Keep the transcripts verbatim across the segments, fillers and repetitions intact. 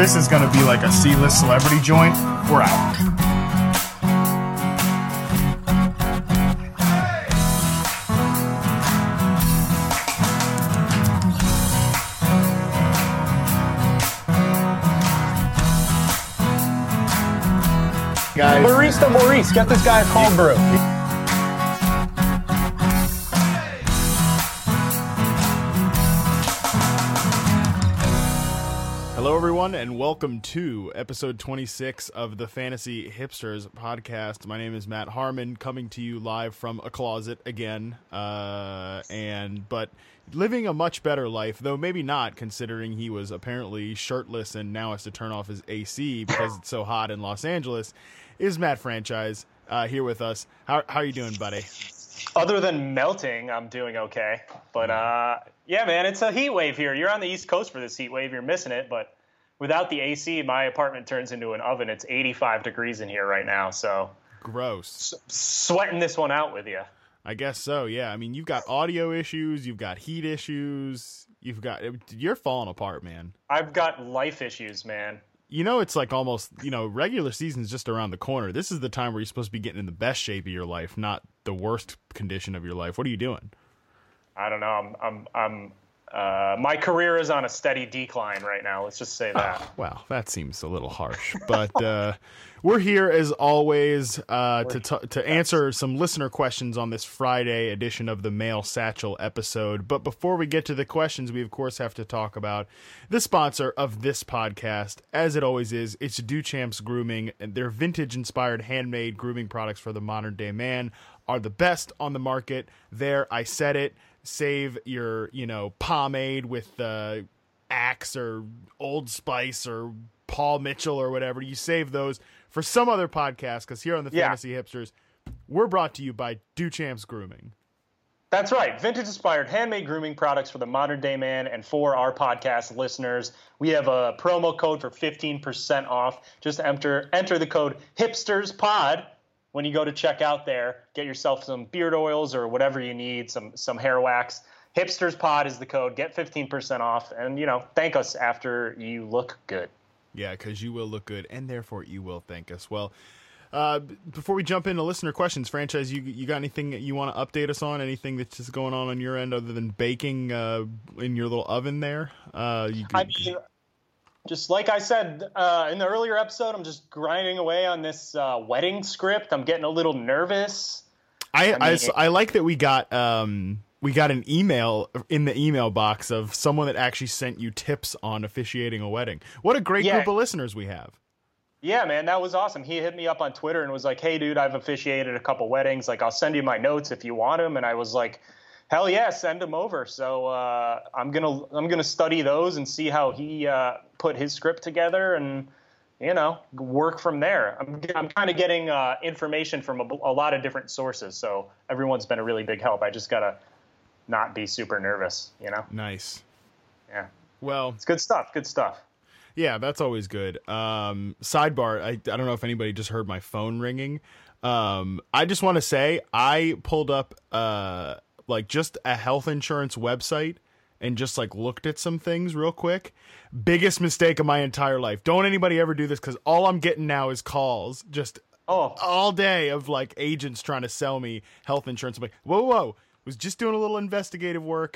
this is going to be like a C-list celebrity joint, we're out. Guys. Barista Maurice, get this guy a cold brew. Hello, everyone, and welcome to episode twenty-six of the Fantasy Hipsters podcast. My name is Matt Harmon, coming to you live from a closet again, uh, and but living a much better life, though maybe not, considering he was apparently shirtless and now has to turn off his A C because it's so hot in Los Angeles. Is Matt Franchise uh, here with us? How how are you doing, buddy? Other than melting, I'm doing okay. But uh, yeah, man, it's a heat wave here. You're on the East Coast for this heat wave. You're missing it. But without the A C, my apartment turns into an oven. It's eighty-five degrees in here right now. So gross. S- sweating this one out with you. I guess so. Yeah. I mean, you've got audio issues. You've got heat issues. You've got you're falling apart, man. I've got life issues, man. You know, it's like almost, you know, regular season's just around the corner. This is the time where you're supposed to be getting in the best shape of your life, not the worst condition of your life. What are you doing? I don't know. I'm, I'm, I'm, uh, my career is on a steady decline right now. Let's just say that. Oh, well, that seems a little harsh, but uh, we're here as always uh, to t- to answer some listener questions on this Friday edition of the Mail Satchel episode. But before we get to the questions, we of course have to talk about the sponsor of this podcast, as it always is. It's Duchamps Grooming, and their vintage-inspired handmade grooming products for the modern-day man are the best on the market. There, I said it. Save your, you know, pomade with uh, Axe or Old Spice or Paul Mitchell or whatever. You save those for some other podcast, because here on the yeah. Fantasy Hipsters, we're brought to you by Duchamps Grooming. That's right. Vintage-inspired handmade grooming products for the modern-day man and for our podcast listeners. We have a promo code for fifteen percent off. Just enter enter the code HipstersPod. When you go to check out there, get yourself some beard oils or whatever you need, some some hair wax. Hipsters Pod is the code. Get fifteen percent off, and, you know, thank us after you look good. Yeah, because you will look good, and therefore you will thank us. Well, uh, before we jump into listener questions, Franchise, you you got anything that you want to update us on? Anything that's just going on on your end other than baking uh, in your little oven there? Uh, you, I mean, just like I said uh, in the earlier episode, I'm just grinding away on this uh, wedding script. I'm getting a little nervous. I I, mean, I, I like that we got um we got an email in the email box of someone that actually sent you tips on officiating a wedding. What a great yeah. group of listeners we have. Yeah, man, that was awesome. He hit me up on Twitter and was like, "Hey, dude, I've officiated a couple weddings. Like, I'll send you my notes if you want them." And I was like, hell yeah, send them over. So uh, I'm gonna I'm gonna study those and see how he uh, put his script together, and, you know, work from there. I'm I'm kind of getting uh, information from a, a lot of different sources, so everyone's been a really big help. I just gotta not be super nervous, you know. Nice. Yeah. Well, it's good stuff. Good stuff. Yeah, that's always good. Um, sidebar, I I don't know if anybody just heard my phone ringing. Um, I just want to say I pulled up uh. like just a health insurance website and just like looked at some things real quick. Biggest mistake of my entire life. Don't anybody ever do this, because all I'm getting now is calls just oh. all day of like agents trying to sell me health insurance. I'm like, whoa, whoa, was just doing a little investigative work.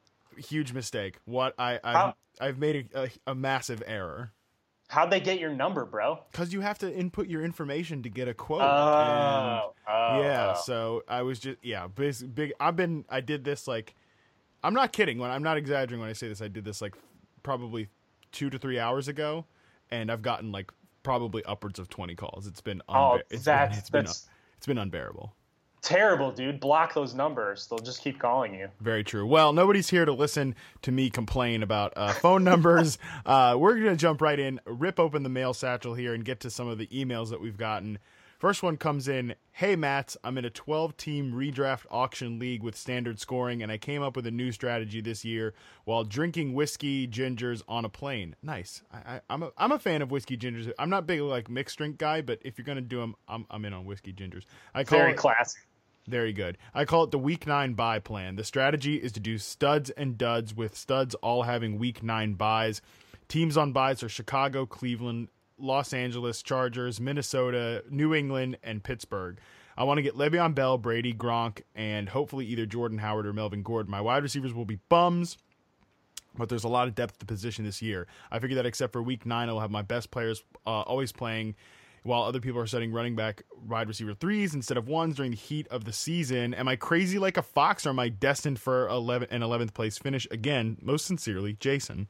Huge mistake. What I I've, How? I've made a, a, a massive error. How'd they get your number, bro? Because you have to input your information to get a quote. Oh, and oh yeah. oh. So I was just yeah, big, big. I've been I did this like, I'm not kidding when I'm not exaggerating when I say this. I did this like probably two to three hours ago, and I've gotten like probably upwards of twenty calls. It's been unbe- oh, it's that's been, it's been that's it's been unbearable. Terrible, dude. Block those numbers. They'll just keep calling you. Very true. Well, nobody's here to listen to me complain about uh, phone numbers. uh, we're going to jump right in, rip open the mail satchel here, and get to some of the emails that we've gotten. First one comes in, "Hey, Matt, I'm in a twelve-team redraft auction league with standard scoring, and I came up with a new strategy this year while drinking whiskey gingers on a plane." Nice. I, I, I'm a I'm a fan of whiskey gingers. I'm not big like mixed drink guy, but if you're gonna do them, I'm I'm in on whiskey gingers. I call Very it, classy. Very good. I call it the week nine buy plan. The strategy is to do studs and duds, with studs all having week nine buys. Teams on buys are Chicago, Cleveland, Los Angeles Chargers, Minnesota, New England, and Pittsburgh. I want to get Le'Veon Bell, Brady, Gronk, and hopefully either Jordan Howard or Melvin Gordon. My wide receivers will be bums, but there's a lot of depth at the position this year. I figure that except for week nine, I'll have my best players uh, always playing, while other people are setting running back wide receiver threes instead of ones during the heat of the season. Am I crazy like a fox, or am I destined for eleventh and eleventh place finish? Again, most sincerely, Jason.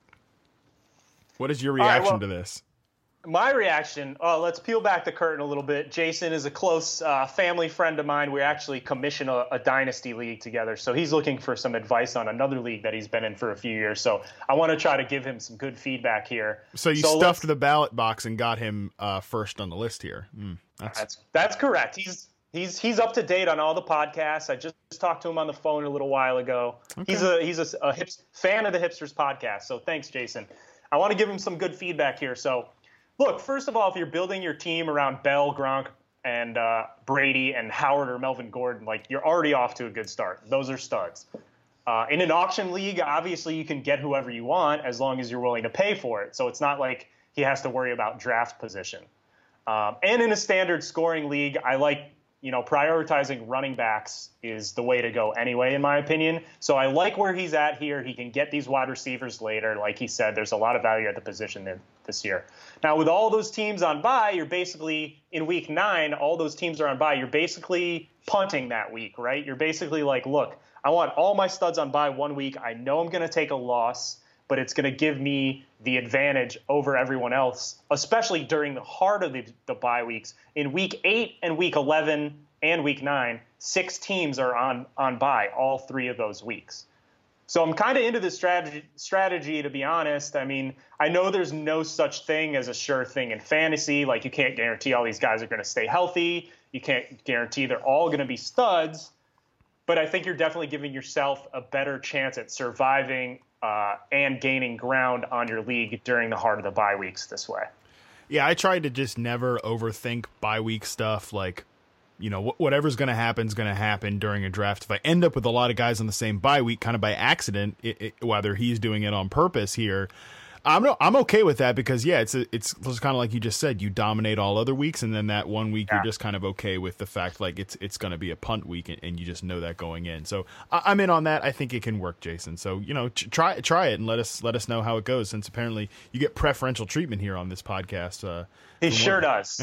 What is your reaction right, well, to this? My reaction, uh, let's peel back the curtain a little bit. Jason is a close uh, family friend of mine. We actually commission a, a dynasty league together. So he's looking for some advice on another league that he's been in for a few years. So I want to try to give him some good feedback here. So you so stuffed the ballot box and got him uh, first on the list here. Mm, that's... that's that's correct. He's he's he's up to date on all the podcasts. I just talked to him on the phone a little while ago. Okay. He's a he's a, a hips, fan of the Hipsters podcast. So thanks, Jason. I want to give him some good feedback here. So. Look, first of all, if you're building your team around Bell, Gronk, and uh, Brady and Howard or Melvin Gordon, like you're already off to a good start. Those are studs. Uh, in an auction league, obviously you can get whoever you want as long as you're willing to pay for it. So it's not like he has to worry about draft position. Um, and in a standard scoring league, I like, you know, prioritizing running backs is the way to go anyway, in my opinion. So I like where he's at here. He can get these wide receivers later. Like he said, there's a lot of value at the position there this year. Now, with all those teams on bye, you're basically, in week nine, all those teams are on bye. You're basically punting that week, right? You're basically like, look, I want all my studs on bye one week. I know I'm going to take a loss, but it's going to give me the advantage over everyone else, especially during the heart of the, the bye weeks. In week eight and week eleven and week nine, six teams are on, on bye all three of those weeks. So I'm kind of into this strategy, strategy, to be honest. I mean, I know there's no such thing as a sure thing in fantasy. Like, you can't guarantee all these guys are going to stay healthy. You can't guarantee they're all going to be studs. But I think you're definitely giving yourself a better chance at surviving uh, and gaining ground on your league during the heart of the bye weeks this way. Yeah, I tried to just never overthink bye week stuff. Like, you know, whatever's going to happen is going to happen during a draft. If I end up with a lot of guys on the same bye week, kind of by accident, it, it, whether he's doing it on purpose here, I'm no, I'm okay with that because, yeah, it's a, it's kind of like you just said, you dominate all other weeks, and then that one week yeah. you're just kind of okay with the fact like it's it's going to be a punt week, and, and you just know that going in. So I, I'm in on that. I think it can work, Jason. So, you know, try try it and let us let us know how it goes, since apparently you get preferential treatment here on this podcast. Uh, he sure does.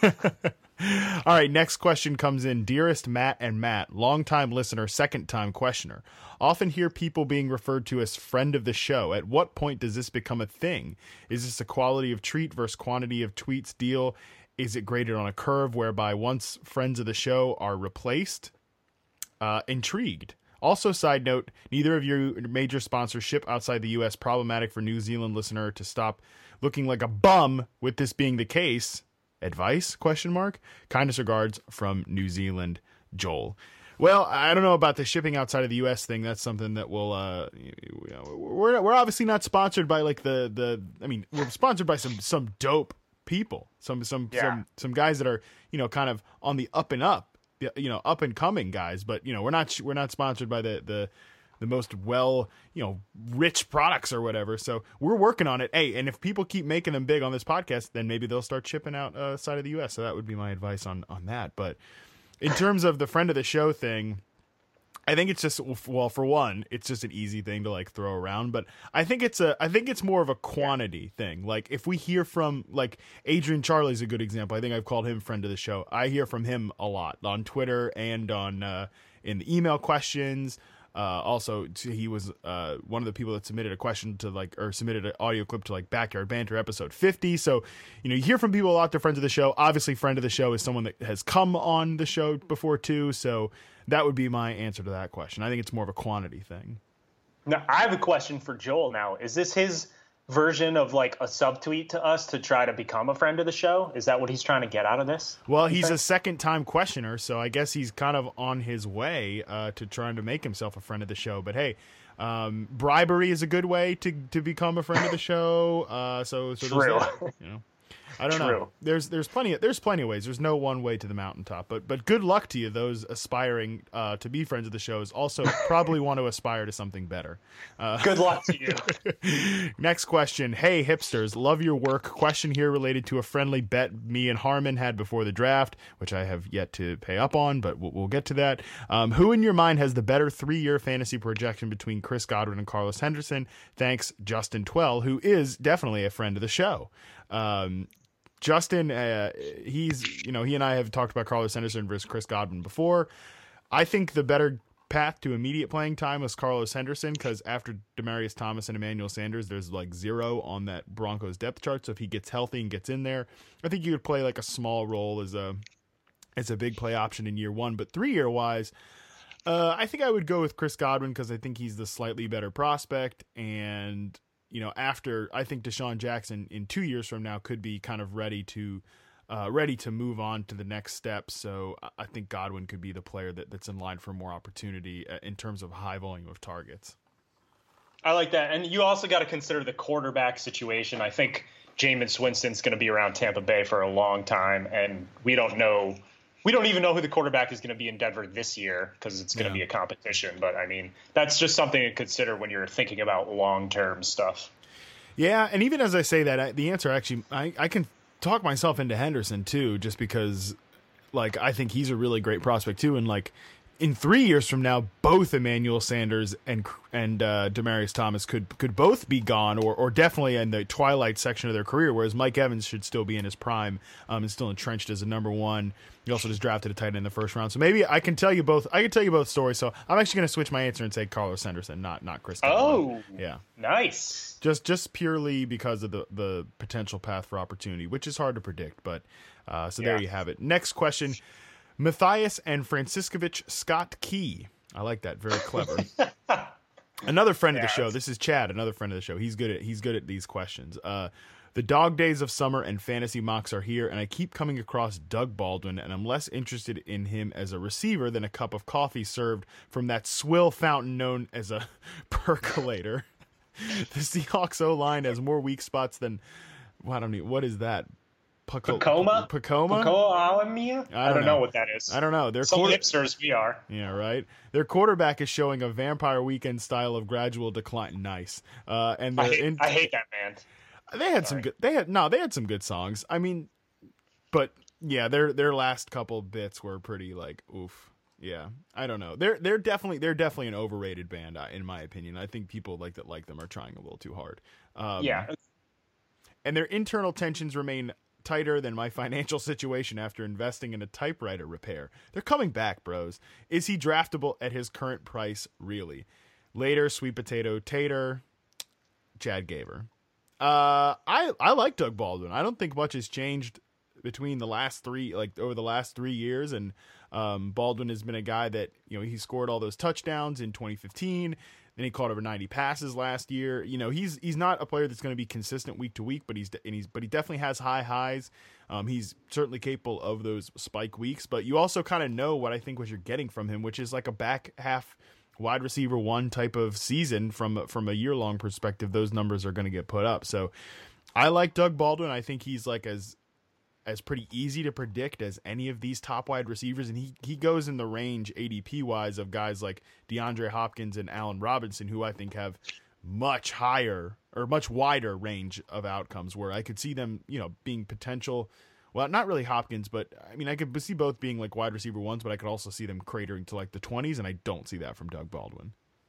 All right, next question comes in. Dearest Matt and Matt, longtime listener, second-time questioner. Often hear people being referred to as friend of the show. At what point does this become a thing? Is this a quality of treat versus quantity of tweets deal? Is it graded on a curve whereby once friends of the show are replaced? Uh, intrigued. Also, side note, neither of your major sponsors ship outside the U S. Problematic for New Zealand listener to stop looking like a bum with this being the case. Advice? Question mark. Kindest regards from New Zealand, Joel. Well, I don't know about the shipping outside of the U S thing. That's something that will. Uh, you know, we're we're obviously not sponsored by like the the. I mean, we're sponsored by some some dope people, some some yeah. some some guys that are, you know, kind of on the up and up, you know, up and coming guys. But you know, we're not we're not sponsored by the the. the most well, you know, rich products or whatever. So we're working on it. Hey, and if people keep making them big on this podcast, then maybe they'll start shipping out uh, side of the U S. So that would be my advice on, on that. But in terms of the friend of the show thing, I think it's just, well, for one, it's just an easy thing to like throw around, but I think it's a, I think it's more of a quantity thing. Like if we hear from like Adrian Charlie's a good example. I think I've called him friend of the show. I hear from him a lot on Twitter and on, uh, in the email questions. Uh, also, he was uh, one of the people that submitted a question to like, or submitted an audio clip to like Backyard Banter episode fifty. So, you know, you hear from people a lot. They're friends of the show. Obviously, friend of the show is someone that has come on the show before too. So that would be my answer to that question. I think it's more of a quantity thing. Now, I have a question for Joel now. Is this his version of like a subtweet to us to try to become a friend of the show? Is that what he's trying to get out of this? Well, he's a second time questioner, so I guess he's kind of on his way uh, to trying to make himself a friend of the show. But hey, um, bribery is a good way to, to become a friend of the show. Uh, so, so True. That, you know. I don't True. know. There's there's plenty of, there's plenty of ways. There's no one way to the mountaintop. But but good luck to you, those aspiring uh, to be friends of the shows. Also, probably want to aspire to something better. Uh, good luck to you. Next question. Hey hipsters, love your work. Question here related to a friendly bet me and Harmon had before the draft, which I have yet to pay up on, but we'll, we'll get to that. Um, who in your mind has the better three-year fantasy projection between Chris Godwin and Carlos Henderson? Thanks, Justin Twell, who is definitely a friend of the show. Um, Justin, uh, he's, you know, he and I have talked about Carlos Henderson versus Chris Godwin before. I think the better path to immediate playing time was Carlos Henderson, because after Demaryius Thomas and Emmanuel Sanders, there's like zero on that Broncos depth chart. So if he gets healthy and gets in there, I think you could play like a small role as a as a big play option in year one. But three year wise, uh, I think I would go with Chris Godwin, because I think he's the slightly better prospect. And you know, after I think Deshaun Jackson in two years from now could be kind of ready to. Uh, ready to move on to the next step. So I think Godwin could be the player that, that's in line for more opportunity in terms of high volume of targets. I like that. And you also got to consider the quarterback situation. I think Jameis Winston's going to be around Tampa Bay for a long time, and we don't know. We don't even know who the quarterback is going to be in Denver this year, because it's going to yeah. be a competition. But, I mean, that's just something to consider when you're thinking about long-term stuff. Yeah, and even as I say that, I, the answer actually, I, I can – talk myself into Henderson too, just because like I think he's a really great prospect too, and like in three years from now, both Emmanuel Sanders and and uh, Demaryius Thomas could could both be gone, or or definitely in the twilight section of their career. Whereas Mike Evans should still be in his prime, um, and still entrenched as a number one. He also just drafted a tight end in the first round. So maybe I can tell you both. I can tell you both stories. So I'm actually going to switch my answer and say Carlos Henderson, not not Chris Godwin. Oh, yeah, nice. Just just purely because of the the potential path for opportunity, which is hard to predict. But uh, so yeah. There you have it. Next question. Matthias and Franciscovich Scott Key. I like that. Very clever. Another friend yeah, of the show. This is Chad, another friend of the show. He's good at he's good at these questions. Uh, the dog days of summer and fantasy mocks are here, and I keep coming across Doug Baldwin, and I'm less interested in him as a receiver than a cup of coffee served from that swill fountain known as a percolator. The Seahawks O-line has more weak spots than well, I don't know what is that. Paco- Pacoma? Pacoma? Pacoma? I, I don't know. know what that is. I don't know. They're Some quarter- hipsters we are. Yeah, right. Their quarterback is showing a Vampire Weekend style of gradual decline. Nice. Uh, and I hate, in- I hate that band. They had Sorry. some good. They had no. They had some good songs. I mean, but yeah, their their last couple bits were pretty like oof. Yeah, I don't know. They're they're definitely they're definitely an overrated band in my opinion. I think people like that like them are trying a little too hard. Um, yeah, and their internal tensions remain tighter than my financial situation after investing in a typewriter repair. They're coming back, bros. Is he draftable at his current price? Really? Later, sweet potato tater. Chad Gaver. Uh, I I like Doug Baldwin. I don't think much has changed between the last three, like over the last three years. And um, Baldwin has been a guy that, you know, he scored all those touchdowns in twenty fifteen. Then he caught over ninety passes last year. You know, he's he's not a player that's going to be consistent week to week, but he's and he's but he definitely has high highs. Um, he's certainly capable of those spike weeks. But you also kind of know what I think what you're getting from him, which is like a back half wide receiver one type of season from from a year long perspective. Those numbers are going to get put up. So I like Doug Baldwin. I think he's like as as pretty easy to predict as any of these top wide receivers. And he, he goes in the range A D P wise of guys like DeAndre Hopkins and Allen Robinson, who I think have much higher or much wider range of outcomes where I could see them, you know, being potential. Well, not really Hopkins, but I mean, I could see both being like wide receiver ones, but I could also see them cratering to like the twenties. And I don't see that from Doug Baldwin.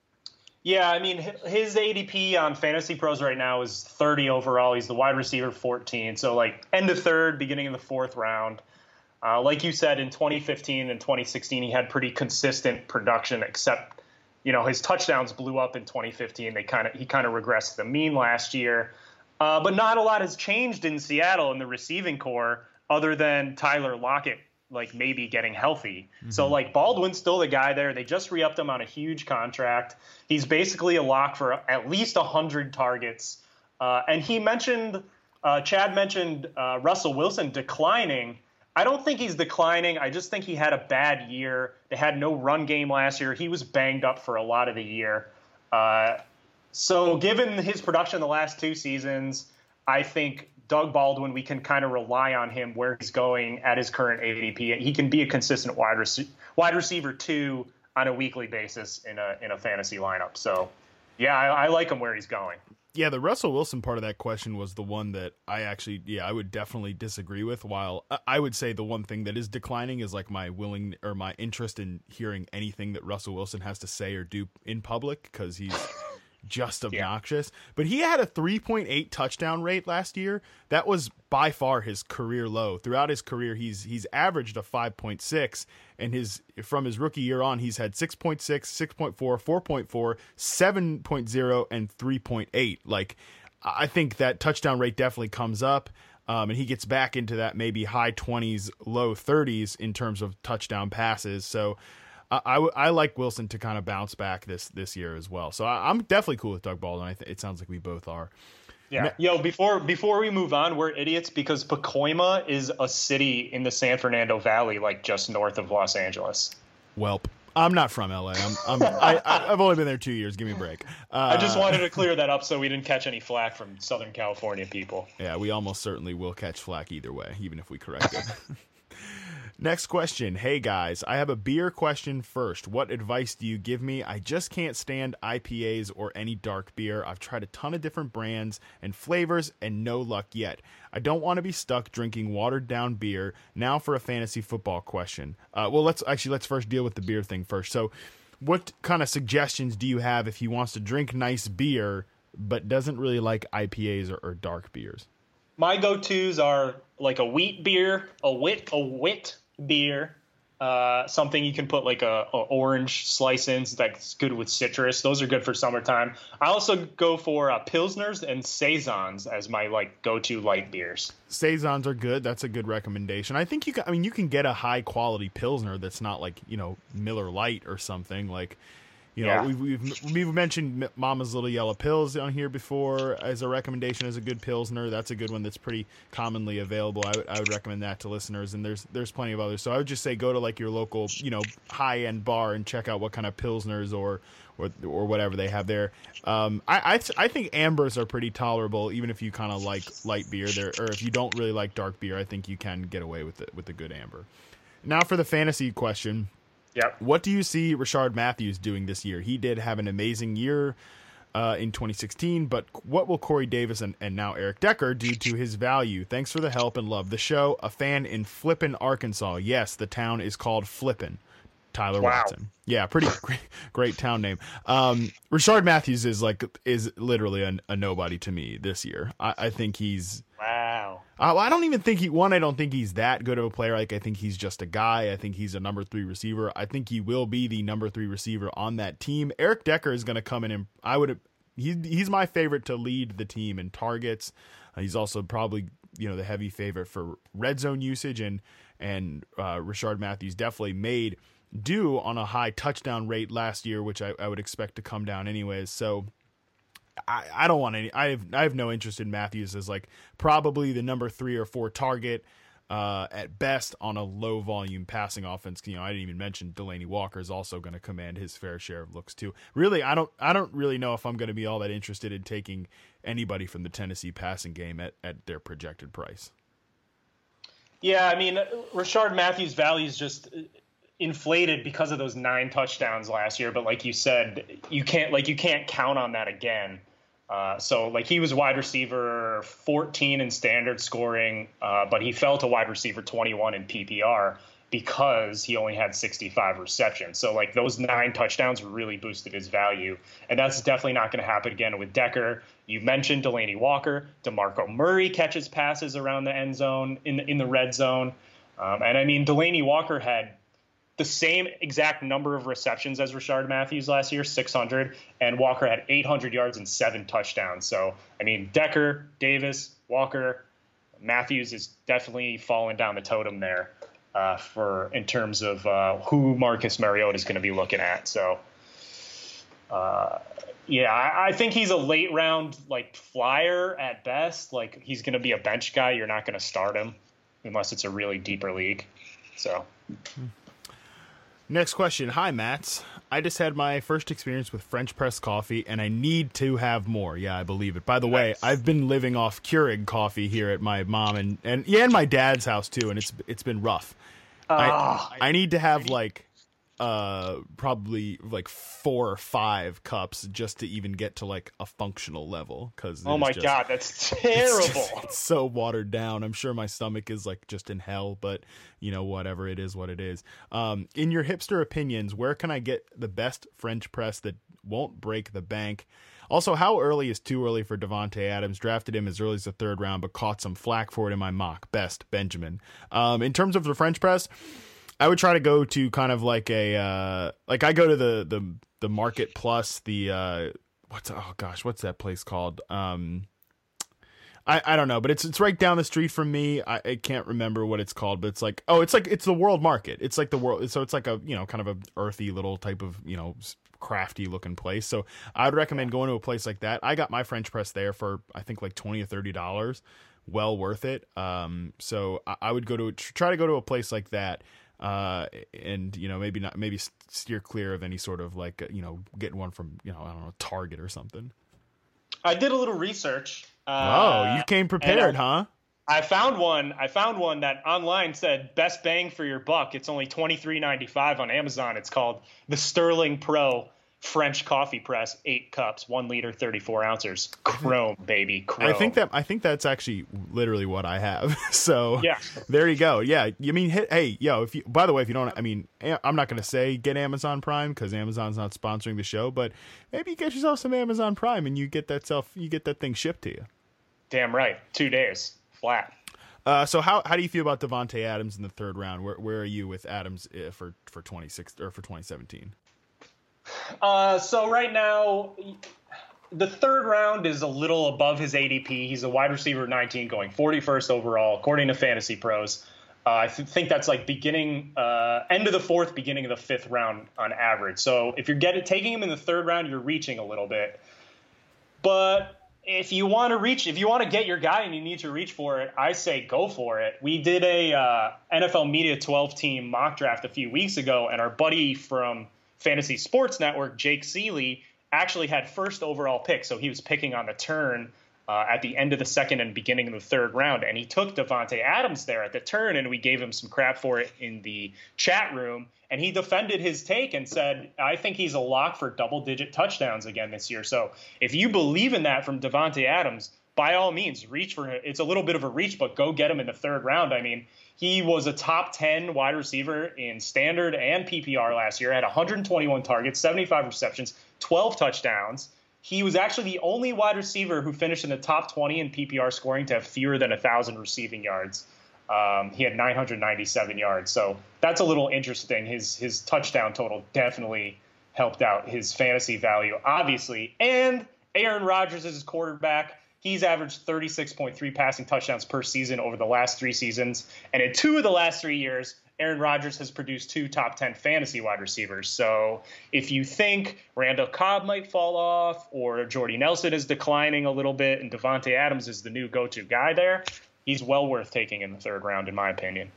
Yeah, I mean, his A D P on Fantasy Pros right now is thirty overall. He's the wide receiver fourteen. So, like, end of third, beginning of the fourth round. Uh, like you said, in twenty fifteen and twenty sixteen, he had pretty consistent production, except, you know, his touchdowns blew up in twenty fifteen. They kind of He kind of regressed to the mean last year. Uh, but not a lot has changed in Seattle in the receiving core other than Tyler Lockett, like, maybe getting healthy. Mm-hmm. So, like, Baldwin's still the guy there. They just re-upped him on a huge contract. He's basically a lock for at least one hundred targets. Uh, and he mentioned, uh, Chad mentioned uh, Russell Wilson declining. I don't think he's declining. I just think he had a bad year. They had no run game last year. He was banged up for a lot of the year. Uh, so given his production the last two seasons, I think Doug Baldwin, we can kind of rely on him where he's going at his current A D P. He can be a consistent wide, rec- wide receiver two on a weekly basis in a in a fantasy lineup. So, yeah, I, I like him where he's going. Yeah, the Russell Wilson part of that question was the one that I actually, yeah, I would definitely disagree with. While I would say the one thing that is declining is like my willing or my interest in hearing anything that Russell Wilson has to say or do in public, because he's just obnoxious. Yeah. But he had a three point eight touchdown rate last year. That was by far his career low. Throughout his career, he's he's averaged a five point six, and his from his rookie year on, he's had six point six, six point four, four point four, seven point oh, and three point eight. Like, I think that touchdown rate definitely comes up, um, and he gets back into that maybe high twenties, low thirties in terms of touchdown passes. So I, I, I like Wilson to kind of bounce back this this year as well. So I, I'm definitely cool with Doug Baldwin. I th- it sounds like we both are. Yeah. Yo, before before we move on, we're idiots because Pacoima is a city in the San Fernando Valley, like just north of Los Angeles. Welp. I'm not from L A. I'm, I'm I, I've only been there two years. Give me a break. Uh, I just wanted to clear that up so we didn't catch any flack from Southern California people. Yeah, we almost certainly will catch flack either way, even if we correct it. Next question. Hey guys, I have a beer question first. What advice do you give me? I just can't stand I P As or any dark beer. I've tried a ton of different brands and flavors and no luck yet. I don't want to be stuck drinking watered down beer. Now for a fantasy football question. Uh, well, let's actually, let's first deal with the beer thing first. So what kind of suggestions do you have if he wants to drink nice beer but doesn't really like I P As or, or dark beers? My go-tos are like a wheat beer, a wit, a wit beer, uh, something you can put like a, a orange slice in that's good with citrus. Those are good for summertime. I also go for uh, Pilsners and Saisons as my like go-to light beers. Saisons are good. That's a good recommendation. I think you can, I mean, you can get a high quality Pilsner that's not like, you know, Miller Lite or something like. You know, yeah. we've, we've we've mentioned Mama's Little Yellow Pills on here before as a recommendation as a good Pilsner. That's a good one that's pretty commonly available. I would I would recommend that to listeners, and there's there's plenty of others. So I would just say go to like your local, you know, high end bar and check out what kind of Pilsners or or or whatever they have there. Um, I I, I think ambers are pretty tolerable, even if you kind of like light beer there, or if you don't really like dark beer. I think you can get away with it with a good amber. Now for the fantasy question. Yep. What do you see Rashard Matthews doing this year? He did have an amazing year uh, in twenty sixteen, but what will Corey Davis and, and now Eric Decker do to his value? Thanks for the help and love the show. A fan in Flippin, Arkansas. Yes, the town is called Flippin. Tyler wow. Watson. Yeah, pretty great, great town name. Um, Rashard Matthews is like is literally a, a nobody to me this year. I, I think he's wow. Uh, I don't even think he one. I don't think he's that good of a player. Like I think he's just a guy. I think he's a number three receiver. I think he will be the number three receiver on that team. Eric Decker is going to come in and I would. He he's my favorite to lead the team in targets. Uh, he's also probably you know the heavy favorite for red zone usage and and uh, Rashard Matthews definitely made due on a high touchdown rate last year, which I, I would expect to come down anyways. So I, I don't want any, I have, I have no interest in Matthews as like probably the number three or four target uh, at best on a low volume passing offense. You know, I didn't even mention Delaney Walker is also going to command his fair share of looks too. Really, I don't, I don't really know if I'm going to be all that interested in taking anybody from the Tennessee passing game at, at their projected price. Yeah. I mean, Rashard Matthews' value is just inflated because of those nine touchdowns last year, but like you said, you can't like you can't count on that again. Uh, so like he was wide receiver fourteen in standard scoring, uh, but he fell to wide receiver twenty-one in P P R because he only had sixty-five receptions. So like those nine touchdowns really boosted his value, and that's definitely not going to happen again with Decker. You mentioned Delaney Walker, DeMarco Murray catches passes around the end zone in the, in the red zone, um, and I mean Delaney Walker had the same exact number of receptions as Rashard Matthews last year, six hundred, and Walker had eight hundred yards and seven touchdowns. So, I mean, Decker, Davis, Walker, Matthews is definitely falling down the totem there uh, for in terms of uh, who Marcus Mariota is going to be looking at. So, uh, yeah, I, I think he's a late round like flyer at best. Like he's going to be a bench guy. You're not going to start him unless it's a really deeper league. So. Next question. Hi, Mats. I just had my first experience with French press coffee, and I need to have more. Yeah, I believe it. By the nice. way, I've been living off Keurig coffee here at my mom and, and yeah, and my dad's house too, and it's it's been rough. Uh, I I need to have like uh probably like four or five cups just to even get to like a functional level, because oh my just, god, that's terrible. It's, just, it's so watered down. I'm sure my stomach is like just in hell, but you know, whatever, it is what it is. Um in your hipster opinions, where can I get the best French press that won't break the bank? Also, how early is too early for Davante Adams? Drafted him as early as the third round, but caught some flack for it in my mock. Best, Benjamin. Um in terms of the French press, I would try to go to kind of like a uh, like I go to the the the Market Plus, the uh, what's oh gosh what's that place called? Um, I I don't know, but it's it's right down the street from me. I, I can't remember what it's called, but it's like oh it's like it's the World Market. It's like the world, so it's like a you know kind of a earthy little type of you know crafty looking place. So I would recommend going to a place like that. I got my French press there for I think like twenty or thirty dollars. Well worth it. Um, so I, I would go to try to go to a place like that. Uh, and you know, maybe not, maybe steer clear of any sort of like, you know, getting one from, you know, I don't know, Target or something. I did a little research. Uh, oh, you came prepared, I, huh? I found one. I found one that online said best bang for your buck. It's only twenty-three ninety-five on Amazon. It's called the Sterling Pro French coffee press, eight cups, one liter, thirty-four ounces. Chrome, baby, chrome. I think that I think that's actually literally what I have. So yeah, there you go. Yeah, you mean hit? Hey, yo, if you. By the way, if you don't, I mean, I'm not going to say get Amazon Prime because Amazon's not sponsoring the show, but maybe you get yourself some Amazon Prime and you get that self, you get that thing shipped to you. Damn right, two days flat. Uh, so how how do you feel about Davante Adams in the third round? Where where are you with Adams uh, for for twenty-six or for twenty seventeen? Uh, so right now, the third round is a little above his A D P. He's a wide receiver nineteen, going forty-first overall, according to Fantasy Pros. Uh, I th- think that's like beginning, uh, end of the fourth, beginning of the fifth round on average. So if you're getting taking him in the third round, you're reaching a little bit. But if you want to reach, if you want to get your guy and you need to reach for it, I say go for it. We did a uh, N F L Media twelve team mock draft a few weeks ago, and our buddy from Fantasy Sports Network, Jake Seeley, actually had first overall pick. So he was picking on the turn uh, at the end of the second and beginning of the third round. And he took Davante Adams there at the turn, and we gave him some crap for it in the chat room. And he defended his take and said, I think he's a lock for double-digit touchdowns again this year. So if you believe in that from Davante Adams, by all means, reach for it. It's a little bit of a reach, but go get him in the third round. I mean, he was a top ten wide receiver in standard and P P R last year, had one hundred twenty-one targets, seventy-five receptions, twelve touchdowns. He was actually the only wide receiver who finished in the top twenty in P P R scoring to have fewer than one thousand receiving yards. Um, he had nine hundred ninety-seven yards. So that's a little interesting. His his touchdown total definitely helped out his fantasy value, obviously. And Aaron Rodgers is his quarterback. He's averaged thirty-six point three passing touchdowns per season over the last three seasons. And in two of the last three years, Aaron Rodgers has produced two top ten fantasy wide receivers. So if you think Randall Cobb might fall off or Jordy Nelson is declining a little bit and Davante Adams is the new go-to guy there, he's well worth taking in the third round, in my opinion.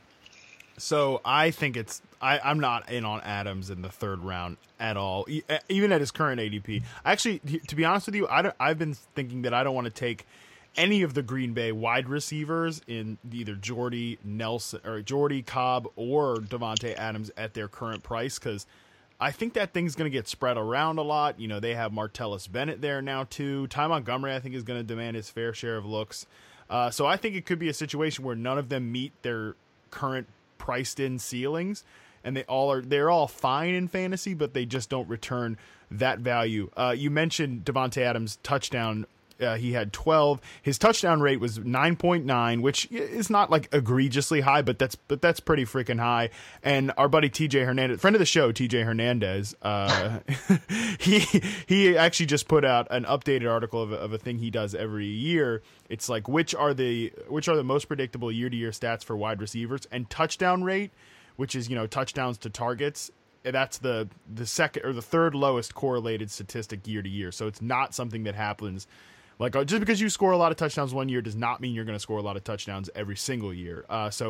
So I think it's I, I'm not in on Adams in the third round at all, e- even at his current A D P. Actually, to be honest with you, I don't, I've been thinking that I don't want to take any of the Green Bay wide receivers in either Jordy Nelson or Jordy Cobb or Davante Adams at their current price, because I think that thing's going to get spread around a lot. You know, they have Martellus Bennett there now too. Ty Montgomery, I think, is going to demand his fair share of looks. Uh, so I think it could be a situation where none of them meet their current priced in ceilings, and they all are they're all fine in fantasy, but they just don't return that value. Uh, you mentioned Davante Adams' touchdown. Uh, he had twelve. His touchdown rate was nine point nine, which is not like egregiously high, but that's but that's pretty freaking high. And our buddy T J Hernandez, friend of the show, T J Hernandez, uh, he he actually just put out an updated article of, of a thing he does every year. It's like which are the which are the most predictable year to year stats for wide receivers, and touchdown rate, which is you know touchdowns to targets. That's the the second or the third lowest correlated statistic year to year. So it's not something that happens. Like, just because you score a lot of touchdowns one year does not mean you're going to score a lot of touchdowns every single year. Uh, so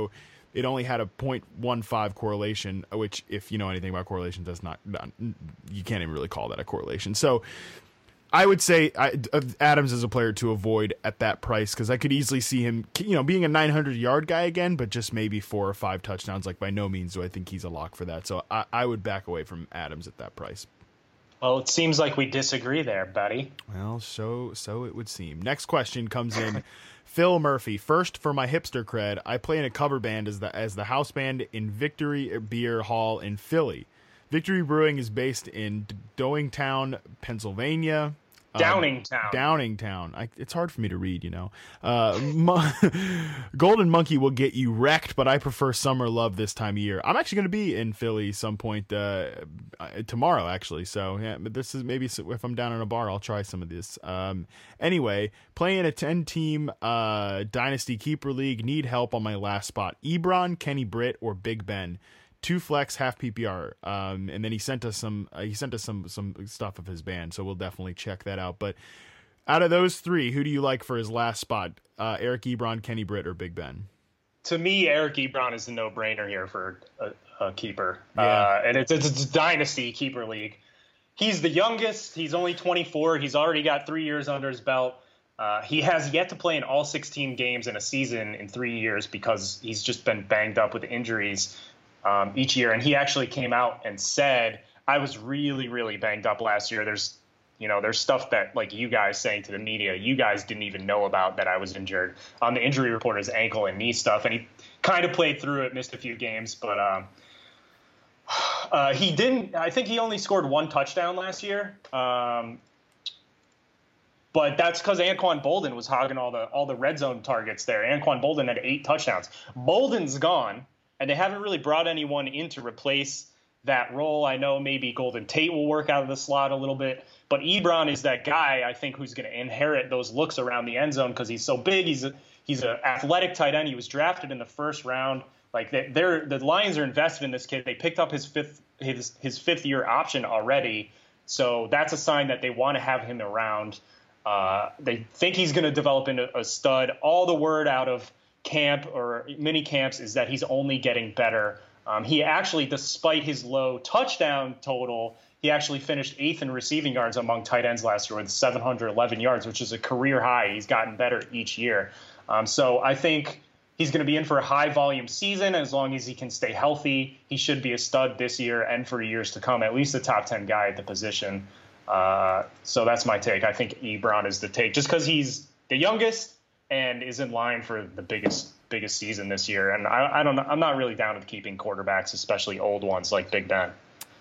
it only had a point one five correlation, which, if you know anything about correlation, does not, not you can't even really call that a correlation. So I would say I, Adams is a player to avoid at that price, because I could easily see him, you know, being a nine hundred yard guy again, but just maybe four or five touchdowns. Like, by no means do I think he's a lock for that. So I, I would back away from Adams at that price. Well, it seems like we disagree there, buddy. Well, so so it would seem. Next question comes in. Phil Murphy. First, for my hipster cred, I play in a cover band as the as the house band in Victory Beer Hall in Philly. Victory Brewing is based in Downingtown, Pennsylvania. Downingtown. Um, Downingtown. I, it's hard for me to read, you know. Uh, Mo- Golden Monkey will get you wrecked, but I prefer Summer Love this time of year. I'm actually going to be in Philly some point uh, tomorrow, actually. So, yeah, but this is maybe if I'm down in a bar, I'll try some of this. Um, anyway, playing a ten-team uh, Dynasty Keeper League. Need help on my last spot. Ebron, Kenny Britt, or Big Ben. Two flex, half P P R, um, and then he sent us some. Uh, he sent us some some stuff of his band, so we'll definitely check that out. But out of those three, who do you like for his last spot? Uh, Eric Ebron, Kenny Britt, or Big Ben? To me, Eric Ebron is a no-brainer here for a, a keeper, yeah. uh, and it's, it's it's a dynasty keeper league. He's the youngest. He's only twenty-four. He's already got three years under his belt. Uh, he has yet to play in all sixteen games in a season in three years because he's just been banged up with injuries. Um, each year. And he actually came out and said, I was really, really banged up last year. There's, you know, there's stuff that, like, you guys saying to the media, you guys didn't even know about that I was injured. On the injury report, his ankle and knee stuff. And he kind of played through it, missed a few games. But um, uh, he didn't, I think he only scored one touchdown last year. Um, but that's because Anquan Boldin was hogging all the all the red zone targets there. Anquan Boldin had eight touchdowns. Boldin's gone. And they haven't really brought anyone in to replace that role. I know maybe Golden Tate will work out of the slot a little bit, but Ebron is that guy, I think, who's going to inherit those looks around the end zone because he's so big. He's a, he's an athletic tight end. He was drafted in the first round. Like they, they're the Lions are invested in this kid. They picked up his fifth his his fifth year option already, so that's a sign that they want to have him around. Uh, they think he's going to develop into a stud. All the word out of camp or mini camps is that he's only getting better. Um, he actually, despite his low touchdown total, he actually finished eighth in receiving yards among tight ends last year with seven hundred eleven yards, which is a career high. He's gotten better each year. Um, so I think he's going to be in for a high volume season. As long as he can stay healthy, he should be a stud this year and for years to come, at least a top ten guy at the position. Uh, so that's my take. I think Ebron is the take just because he's the youngest and is in line for the biggest biggest season this year. And I, I don't know. I'm not really down with keeping quarterbacks, especially old ones like Big Ben.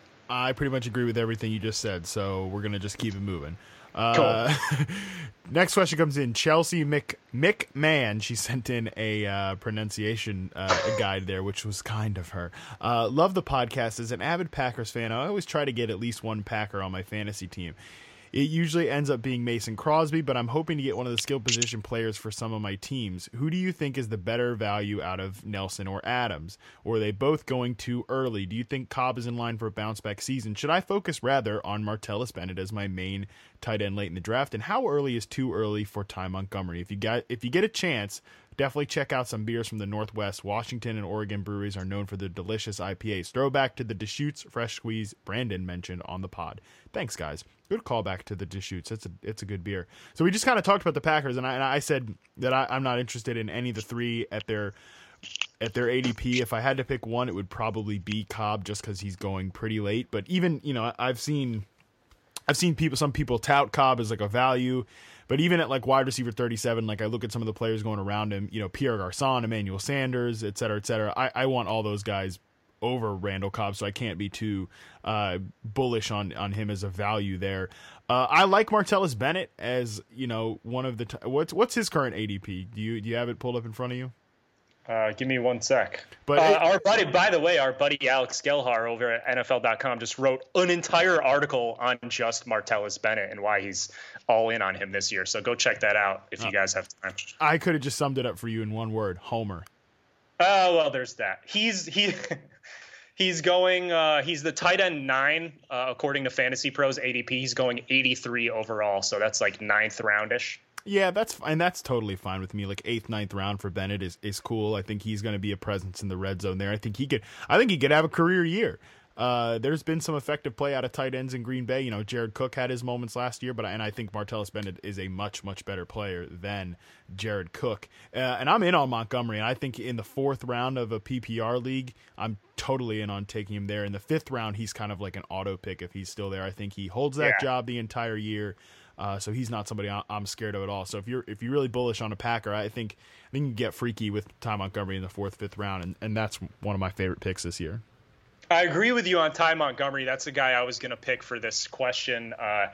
I pretty much agree with everything you just said, so we're going to just keep it moving. Uh, cool. Next question comes in. Chelsea Mc, McMahon. She sent in a uh, pronunciation uh, guide there, which was kind of her. Uh, love the podcast. As an avid Packers fan, I always try to get at least one Packer on my fantasy team. It usually ends up being Mason Crosby, but I'm hoping to get one of the skill position players for some of my teams. Who do you think is the better value out of Nelson or Adams? Or are they both going too early? Do you think Cobb is in line for a bounce-back season? Should I focus rather on Martellus Bennett as my main tight end late in the draft? And how early is too early for Ty Montgomery? If you got, if you get a chance, definitely check out some beers from the Northwest. Washington and Oregon breweries are known for their delicious I P As. Throwback to the Deschutes Fresh Squeeze Brandon mentioned on the pod. Thanks, guys. Good callback to the Deschutes. It's a it's a good beer. So we just kind of talked about the Packers, and I, and I said that I, I'm not interested in any of the three at their at their A D P. If I had to pick one, it would probably be Cobb, just because he's going pretty late. But even you know, I've seen I've seen people some people tout Cobb as like a value. But even at like wide receiver thirty-seven, like I look at some of the players going around him, you know, Pierre Garçon, Emmanuel Sanders, et cetera, et cetera. I, I want all those guys over Randall Cobb, so I can't be too uh, bullish on, on him as a value there. Uh, I like Martellus Bennett as, you know, one of the t- what's what's his current A D P? Do you do you have it pulled up in front of you? Uh, give me one sec. But uh, it, our buddy, by the way, our buddy Alex Gelhar over at N F L dot com just wrote an entire article on just Martellus Bennett and why he's all in on him this year. So go check that out if you guys have time. I could have just summed it up for you in one word: Homer. Oh well, there's that. He's he. He's going. Uh, he's the tight end nine uh, according to Fantasy Pros A D P. He's going eighty-three overall, so that's like ninth roundish. Yeah, that's and that's totally fine with me. Like eighth, ninth round for Bennett is, is cool. I think he's going to be a presence in the red zone there. I think he could. I think he could have a career year. Uh, there's been some effective play out of tight ends in Green Bay. You know, Jared Cook had his moments last year, but and I think Martellus Bennett is a much much better player than Jared Cook. Uh, and I'm in on Montgomery, and I think in the fourth round of a P P R league, I'm totally in on taking him there. In the fifth round, he's kind of like an auto pick if he's still there. I think he holds that yeah. job the entire year. Uh, so he's not somebody I'm scared of at all. So if you're if you're really bullish on a Packer, I think I think you can get freaky with Ty Montgomery in the fourth, fifth round, and, and that's one of my favorite picks this year. I agree with you on Ty Montgomery. That's the guy I was going to pick for this question. Uh,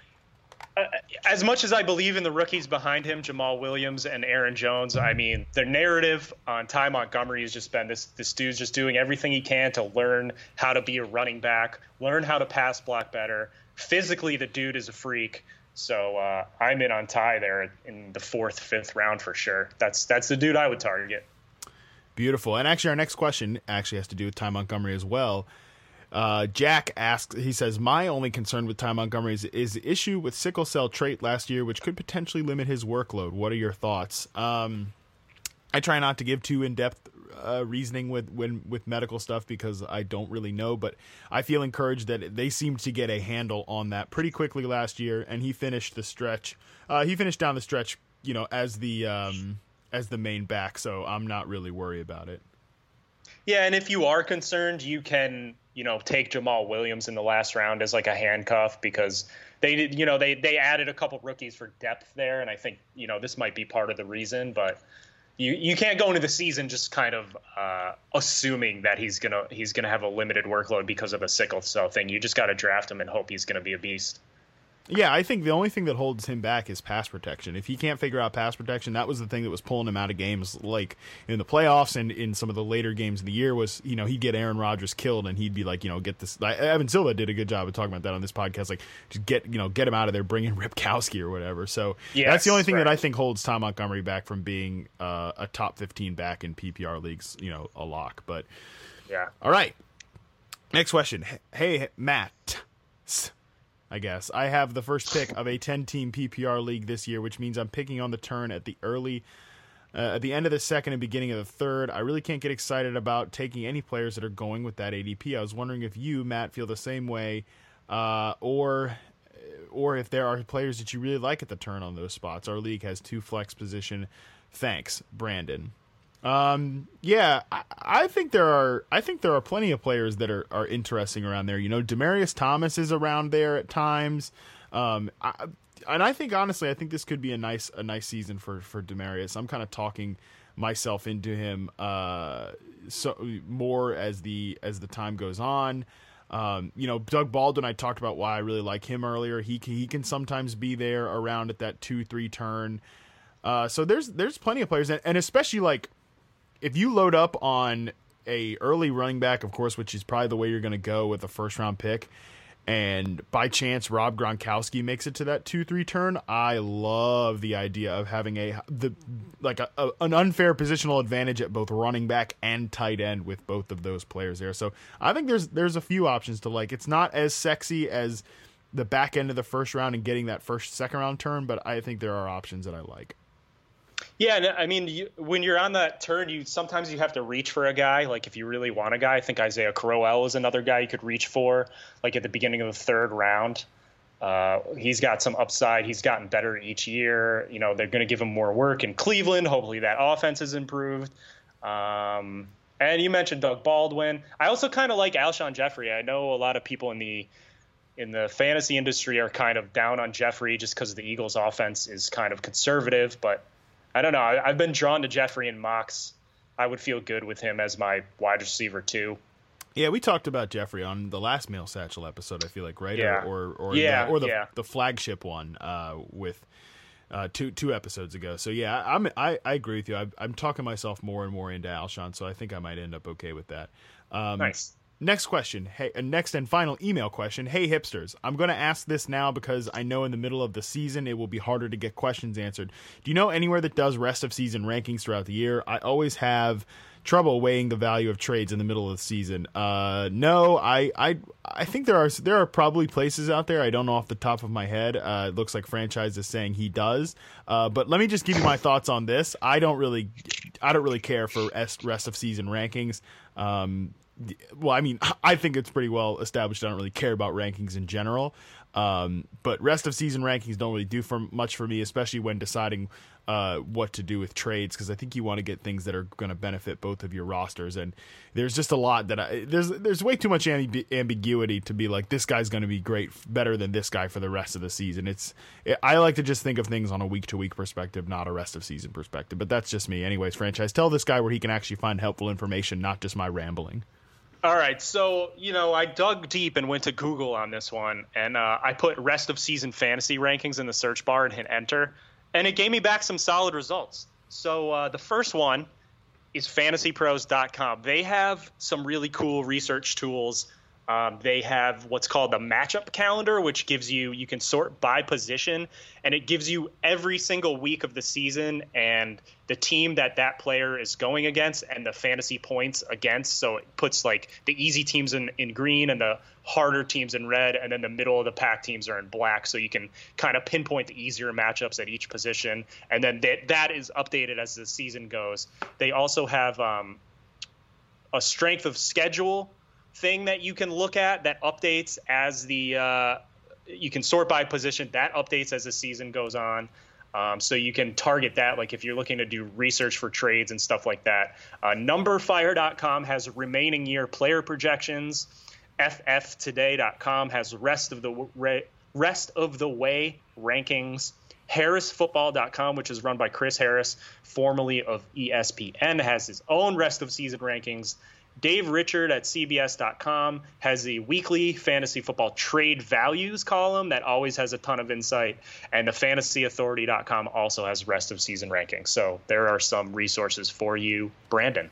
as much as I believe in the rookies behind him, Jamal Williams and Aaron Jones, I mean, the narrative on Ty Montgomery has just been this this dude's just doing everything he can to learn how to be a running back, learn how to pass block better. Physically, the dude is a freak. So uh, I'm in on Ty there in the fourth, fifth round for sure. That's that's the dude I would target. Beautiful. And actually, our next question actually has to do with Ty Montgomery as well. Uh, Jack asks, he says, my only concern with Ty Montgomery is, is the issue with sickle cell trait last year, which could potentially limit his workload. What are your thoughts? Um, I try not to give too in-depth uh, reasoning with when with medical stuff because I don't really know, but I feel encouraged that they seemed to get a handle on that pretty quickly last year, and he finished the stretch. Uh, he finished down the stretch, you know, as the um, as the main back, so I'm not really worried about it. Yeah, and if you are concerned, you can, you know, take Jamal Williams in the last round as like a handcuff because they did, you know, they they added a couple rookies for depth there, and I think, you know, this might be part of the reason, but you you can't go into the season just kind of uh, assuming that he's gonna he's gonna have a limited workload because of the sickle cell thing. You just got to draft him and hope he's gonna be a beast. Yeah, I think the only thing that holds him back is pass protection. If he can't figure out pass protection, that was the thing that was pulling him out of games like in the playoffs and in some of the later games of the year was, you know, he'd get Aaron Rodgers killed and he'd be like, you know, get this. Like, Evan Silva did a good job of talking about that on this podcast. Like, just get, you know, get him out of there, bring in Ripkowski or whatever. So yes, that's the only thing right. that I think holds Ty Montgomery back from being uh, a top fifteen back in P P R leagues, you know, a lock. But yeah. All right. Next question. Hey, Matt. I guess. I have the first pick of a ten-team P P R league this year, which means I'm picking on the turn at the early, uh, at the end of the second and beginning of the third. I really can't get excited about taking any players that are going with that A D P. I was wondering if you, Matt, feel the same way, uh, or or if there are players that you really like at the turn on those spots. Our league has two flex position. Thanks, Brandon. Um, yeah, I, I think there are, I think there are plenty of players that are, are interesting around there. You know, Demaryius Thomas is around there at times. Um, I, and I think honestly, I think this could be a nice, a nice season for, for Demaryius. I'm kind of talking myself into him, uh, so more as the, as the time goes on. Um, you know, Doug Baldwin, I talked about why I really like him earlier. He can, he can sometimes be there around at that two, three turn. Uh, so there's, there's plenty of players and, and especially like, if you load up on a early running back, of course, which is probably the way you're going to go with a first round pick, and by chance Rob Gronkowski makes it to that two three turn, I love the idea of having a the like a, a, an unfair positional advantage at both running back and tight end with both of those players there. So I think there's there's a few options to like. It's not as sexy as the back end of the first round and getting that first second round turn, but I think there are options that I like. Yeah, I mean, you, when you're on that turn, you sometimes you have to reach for a guy. Like if you really want a guy, I think Isaiah Crowell is another guy you could reach for. Like at the beginning of the third round, uh, he's got some upside. He's gotten better each year. You know, they're going to give him more work in Cleveland. Hopefully that offense is improved. Um, and you mentioned Doug Baldwin. I also kind of like Alshon Jeffrey. I know a lot of people in the in the fantasy industry are kind of down on Jeffrey just because the Eagles' offense is kind of conservative, but I don't know. I, I've been drawn to Jeffrey in mocks. I would feel good with him as my wide receiver too. Yeah, we talked about Jeffrey on the last Mail Satchel episode, I feel like, right? Yeah. Or or, or yeah, the, or the, yeah. the flagship one uh, with uh, two two episodes ago. So yeah, I'm I, I agree with you. I, I'm talking myself more and more into Alshon, so I think I might end up okay with that. Um, nice. Next question. Hey, uh, next and final email question. Hey, hipsters. I'm going to ask this now because I know in the middle of the season it will be harder to get questions answered. Do you know anywhere that does rest of season rankings throughout the year? I always have trouble weighing the value of trades in the middle of the season. Uh, no, I, I, I think there are there are probably places out there. I don't know off the top of my head. Uh, it looks like Franchise is saying he does. Uh, but let me just give you my thoughts on this. I don't really, I don't really care for rest of season rankings. Um, Well, I mean, I think it's pretty well established. I don't really care about rankings in general, um, but rest of season rankings don't really do for much for me, especially when deciding uh, what to do with trades, because I think you want to get things that are going to benefit both of your rosters. And there's just a lot that I, there's there's way too much amb- ambiguity to be like this guy's going to be great, better than this guy for the rest of the season. It's it, I like to just think of things on a week to week perspective, not a rest of season perspective. But that's just me, anyways. Franchise, tell this guy where he can actually find helpful information, not just my rambling. All right, so, you know, I dug deep and went to Google on this one, and uh, I put rest of season fantasy rankings in the search bar and hit enter, and it gave me back some solid results. So uh, the first one is fantasy pros dot com. They have some really cool research tools. Um, they have what's called the matchup calendar, which gives you, you can sort by position, and it gives you every single week of the season and the team that that player is going against and the fantasy points against. So it puts like the easy teams in, in green and the harder teams in red, and then the middle of the pack teams are in black. So you can kind of pinpoint the easier matchups at each position. And then that, that is updated as the season goes. They also have um, a strength of schedule thing that you can look at that updates as the uh, you can sort by position, that updates as the season goes on. Um, so you can target that, like if you're looking to do research for trades and stuff like that. Uh, number fire dot com has remaining year player projections. F F today dot com has rest of the rest of the way rankings. Harris Football dot com, which is run by Chris Harris, formerly of E S P N, has his own rest of season rankings. Dave Richard at C B S dot com has the weekly fantasy football trade values column that always has a ton of insight. And the fantasy authority dot com also has rest of season rankings. So there are some resources for you, Brandon.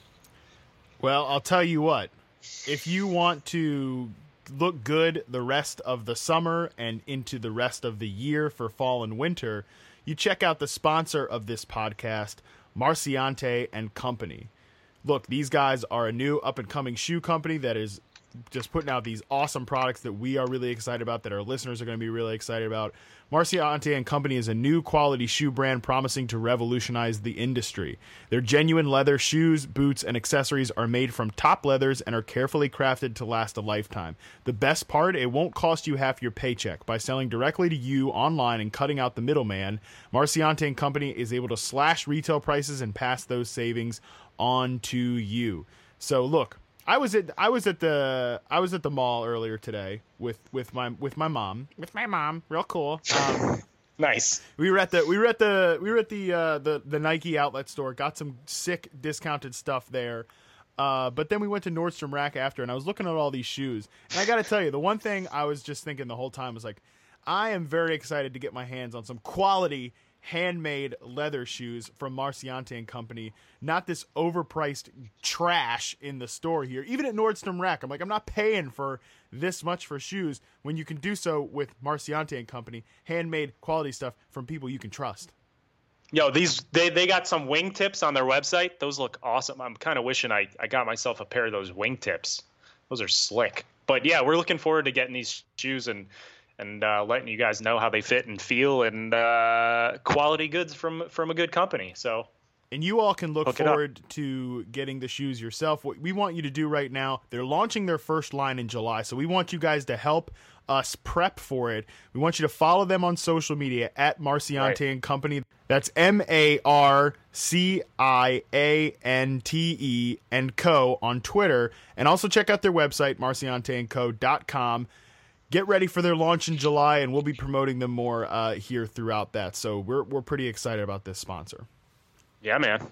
Well, I'll tell you what. If you want to look good the rest of the summer and into the rest of the year for fall and winter, you check out the sponsor of this podcast, Marciante and Company. Look, these guys are a new up-and-coming shoe company that is just putting out these awesome products that we are really excited about, that our listeners are going to be really excited about. Marciante and Company is a new quality shoe brand promising to revolutionize the industry. Their genuine leather shoes, boots, and accessories are made from top leathers and are carefully crafted to last a lifetime. The best part, it won't cost you half your paycheck. By selling directly to you online and cutting out the middleman, Marciante and Company is able to slash retail prices and pass those savings on to you. So look, I was at I was at the I was at the mall earlier today with, with my with my mom with my mom real cool. Um, nice. We were at the we were at the we were at the uh, the the Nike outlet store. Got some sick discounted stuff there. Uh, but then we went to Nordstrom Rack after, and I was looking at all these shoes. And I got to tell you, the one thing I was just thinking the whole time was like, I am very excited to get my hands on some quality handmade leather shoes from Marciante and Company, not this overpriced trash in the store here. Even at Nordstrom Rack, I'm like, I'm not paying for this much for shoes when you can do so with Marciante and Company, handmade quality stuff from people you can trust. Yo, these they, they got some wingtips on their website. Those look awesome. I'm kind of wishing I, I got myself a pair of those wingtips. Those are slick. But yeah, we're looking forward to getting these shoes and and uh, letting you guys know how they fit and feel, and uh, quality goods from from a good company. So, and you all can look Hook forward to getting the shoes yourself. What we want you to do right now, they're launching their first line in July, so we want you guys to help us prep for it. We want you to follow them on social media at Marciante right. and Company. That's M A R C I A N T E and Co. on Twitter, and also check out their website, marciante and co dot com. Get ready for their launch in July, and we'll be promoting them more uh, here throughout that. So we're we're pretty excited about this sponsor. Yeah, man.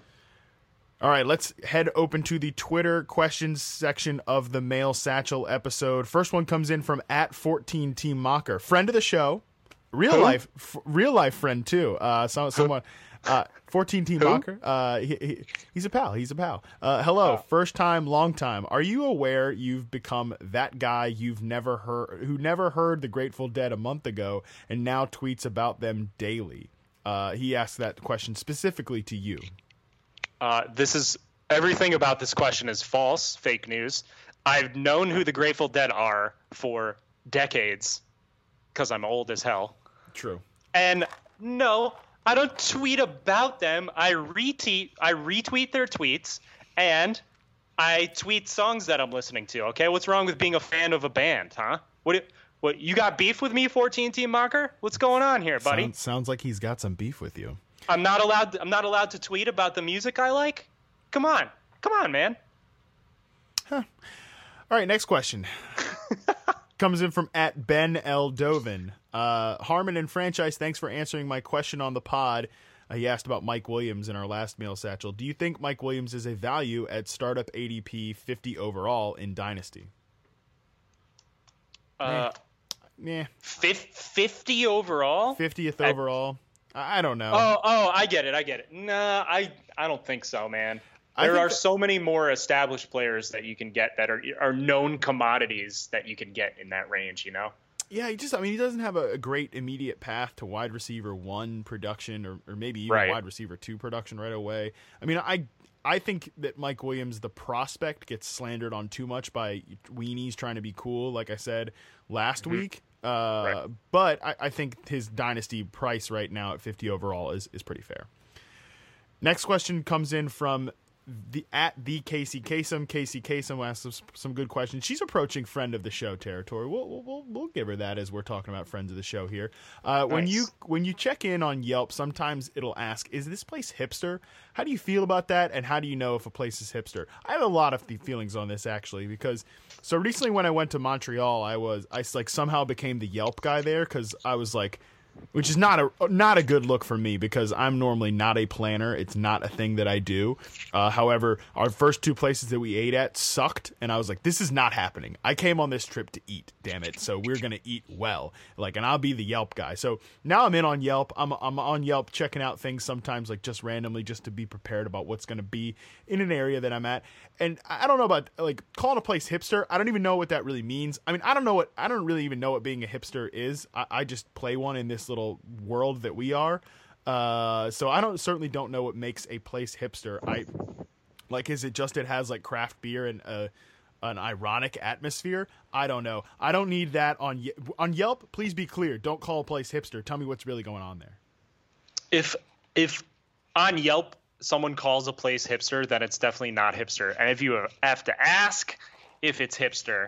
All right, let's head open to the Twitter questions section of the Mail Satchel episode. First one comes in from at fourteen Team Mocker, friend of the show, real Who? life, f- real life friend too. Uh, so, someone Uh, fourteen Team Mocker. Uh, he, he, he's a pal. He's a pal. Uh, hello, oh. First time, long time. Are you aware you've become that guy you've never heard, who never heard the Grateful Dead a month ago, and now tweets about them daily? Uh, he asked that question specifically to you. Uh, this is everything about this question is false, fake news. I've known who the Grateful Dead are for decades because I'm old as hell. True. And no, I don't tweet about them. I retweet I retweet their tweets, and I tweet songs that I'm listening to. Okay, what's wrong with being a fan of a band, huh? What what you got beef with me, fourteen Team Mocker? What's going on here, buddy? Sounds, sounds like he's got some beef with you. I'm not allowed I'm not allowed to tweet about the music I like? Come on. Come on, man. Huh. All right, next question. Comes in from at Ben L. Dovin. Uh, Harmon and Franchise, thanks for answering my question on the pod. Uh, he asked about Mike Williams in our last Mail Satchel. Do you think Mike Williams is a value at startup A D P fifty overall in Dynasty? Uh, yeah. fifty overall? fiftieth overall. I, I don't know. Oh, oh, I get it. I get it. Nah, I, I don't think so, man. There are that, so many more established players that you can get that are are known commodities that you can get in that range, you know? Yeah, he just, I mean, he doesn't have a, a great immediate path to wide receiver one production or, or maybe even right. wide receiver two production right away. I mean, I I think that Mike Williams, the prospect, gets slandered on too much by weenies trying to be cool, like I said last mm-hmm. week. Uh, right. But I, I think his dynasty price right now at fifty overall is, is pretty fair. Next question comes in from the at the Casey Kasem. Casey Kasem asked some, some good questions. She's approaching friend of the show territory. We'll we'll we'll give her that as we're talking about friends of the show here. Uh, nice. When you when you check in on Yelp, sometimes it'll ask, "Is this place hipster?" How do you feel about that? And how do you know if a place is hipster? I have a lot of feelings on this actually because so recently when I went to Montreal, I was I like somehow became the Yelp guy there because I was like. Which is not a not a good look for me because I'm normally not a planner. It's not a thing that I do. Uh, however, our first two places that we ate at sucked, and I was like, "This is not happening." I came on this trip to eat, damn it. So we're gonna eat well, like, and I'll be the Yelp guy. So now I'm in on Yelp. I'm I'm on Yelp checking out things sometimes, like just randomly, just to be prepared about what's gonna be in an area that I'm at. And I don't know about like calling a place hipster. I don't even know what that really means. I mean, I don't know what I don't really even know what being a hipster is. I, I just play one in this little world that we are. Uh, so I don't certainly don't know what makes a place hipster. I like, is it just it has like craft beer and uh, an ironic atmosphere? I don't know. I don't need that on on Yelp. Please be clear. Don't call a place hipster. Tell me what's really going on there. If if on Yelp someone calls a place hipster, then it's definitely not hipster. And if you have to ask if it's hipster,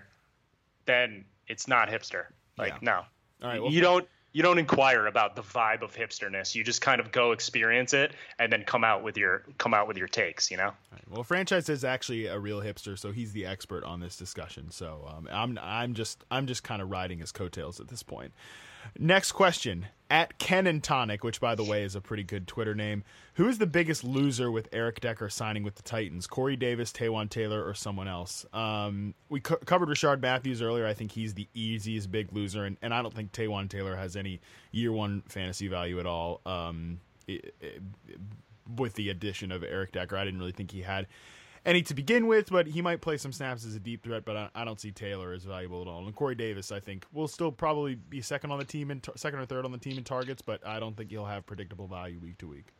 then it's not hipster. Like, yeah. no. All right, well, you don't you don't inquire about the vibe of hipsterness. You just kind of go experience it and then come out with your come out with your takes, you know? All right, well, Franchise is actually a real hipster, so he's the expert on this discussion. So um, I'm I'm just I'm just kind of riding his coattails at this point. Next question. At Ken and Tonic, which, by the way, is a pretty good Twitter name. Who is the biggest loser with Eric Decker signing with the Titans? Corey Davis, Taywan Taylor, or someone else? Um, we co- covered Rashard Matthews earlier. I think he's the easiest big loser, and, and I don't think Taywan Taylor has any year one fantasy value at all. Um, it, it, with the addition of Eric Decker, I didn't really think he had any to begin with, but he might play some snaps as a deep threat, but I, I don't see Taylor as valuable at all. And Corey Davis, I think, will still probably be second on the team in tar- second or third on the team in targets, but I don't think he'll have predictable value week to week.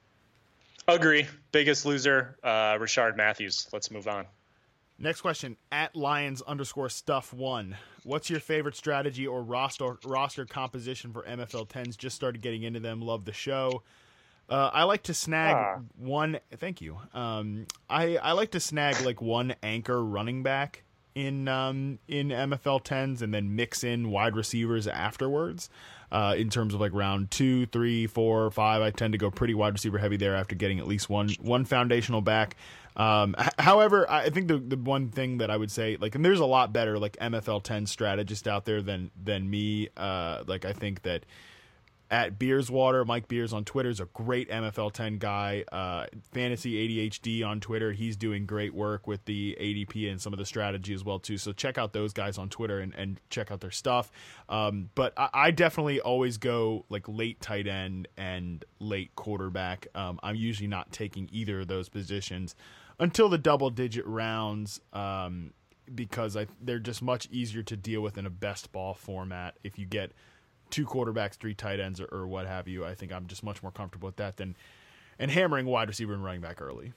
Agree. Biggest loser, uh, Rashard Matthews. Let's move on. Next question, at Lions underscore stuff one. What's your favorite strategy or roster roster composition for M F L tens? Just started getting into them. Love the show. Uh, I like to snag ah. one. Thank you. Um, I I like to snag like one anchor running back in um in M F L tens and then mix in wide receivers afterwards. Uh, in terms of like round two, three, four, five, I tend to go pretty wide receiver heavy there after getting at least one one foundational back. Um, h- however, I think the the one thing that I would say, like, and there's a lot better like M F L ten strategists out there than than me. Uh, like I think that. at Beerswater. Mike Beers on Twitter is a great N F L ten guy. Uh, Fantasy A D H D on Twitter. He's doing great work with the A D P and some of the strategy as well too. So check out those guys on Twitter and, and check out their stuff. Um, but I, I definitely always go like late tight end and late quarterback. Um, I'm usually not taking either of those positions until the double digit rounds. Um, because I, they're just much easier to deal with in a best ball format. If you get two quarterbacks, three tight ends, or, or what have you, I think I'm just much more comfortable with that than and hammering wide receiver and running back early.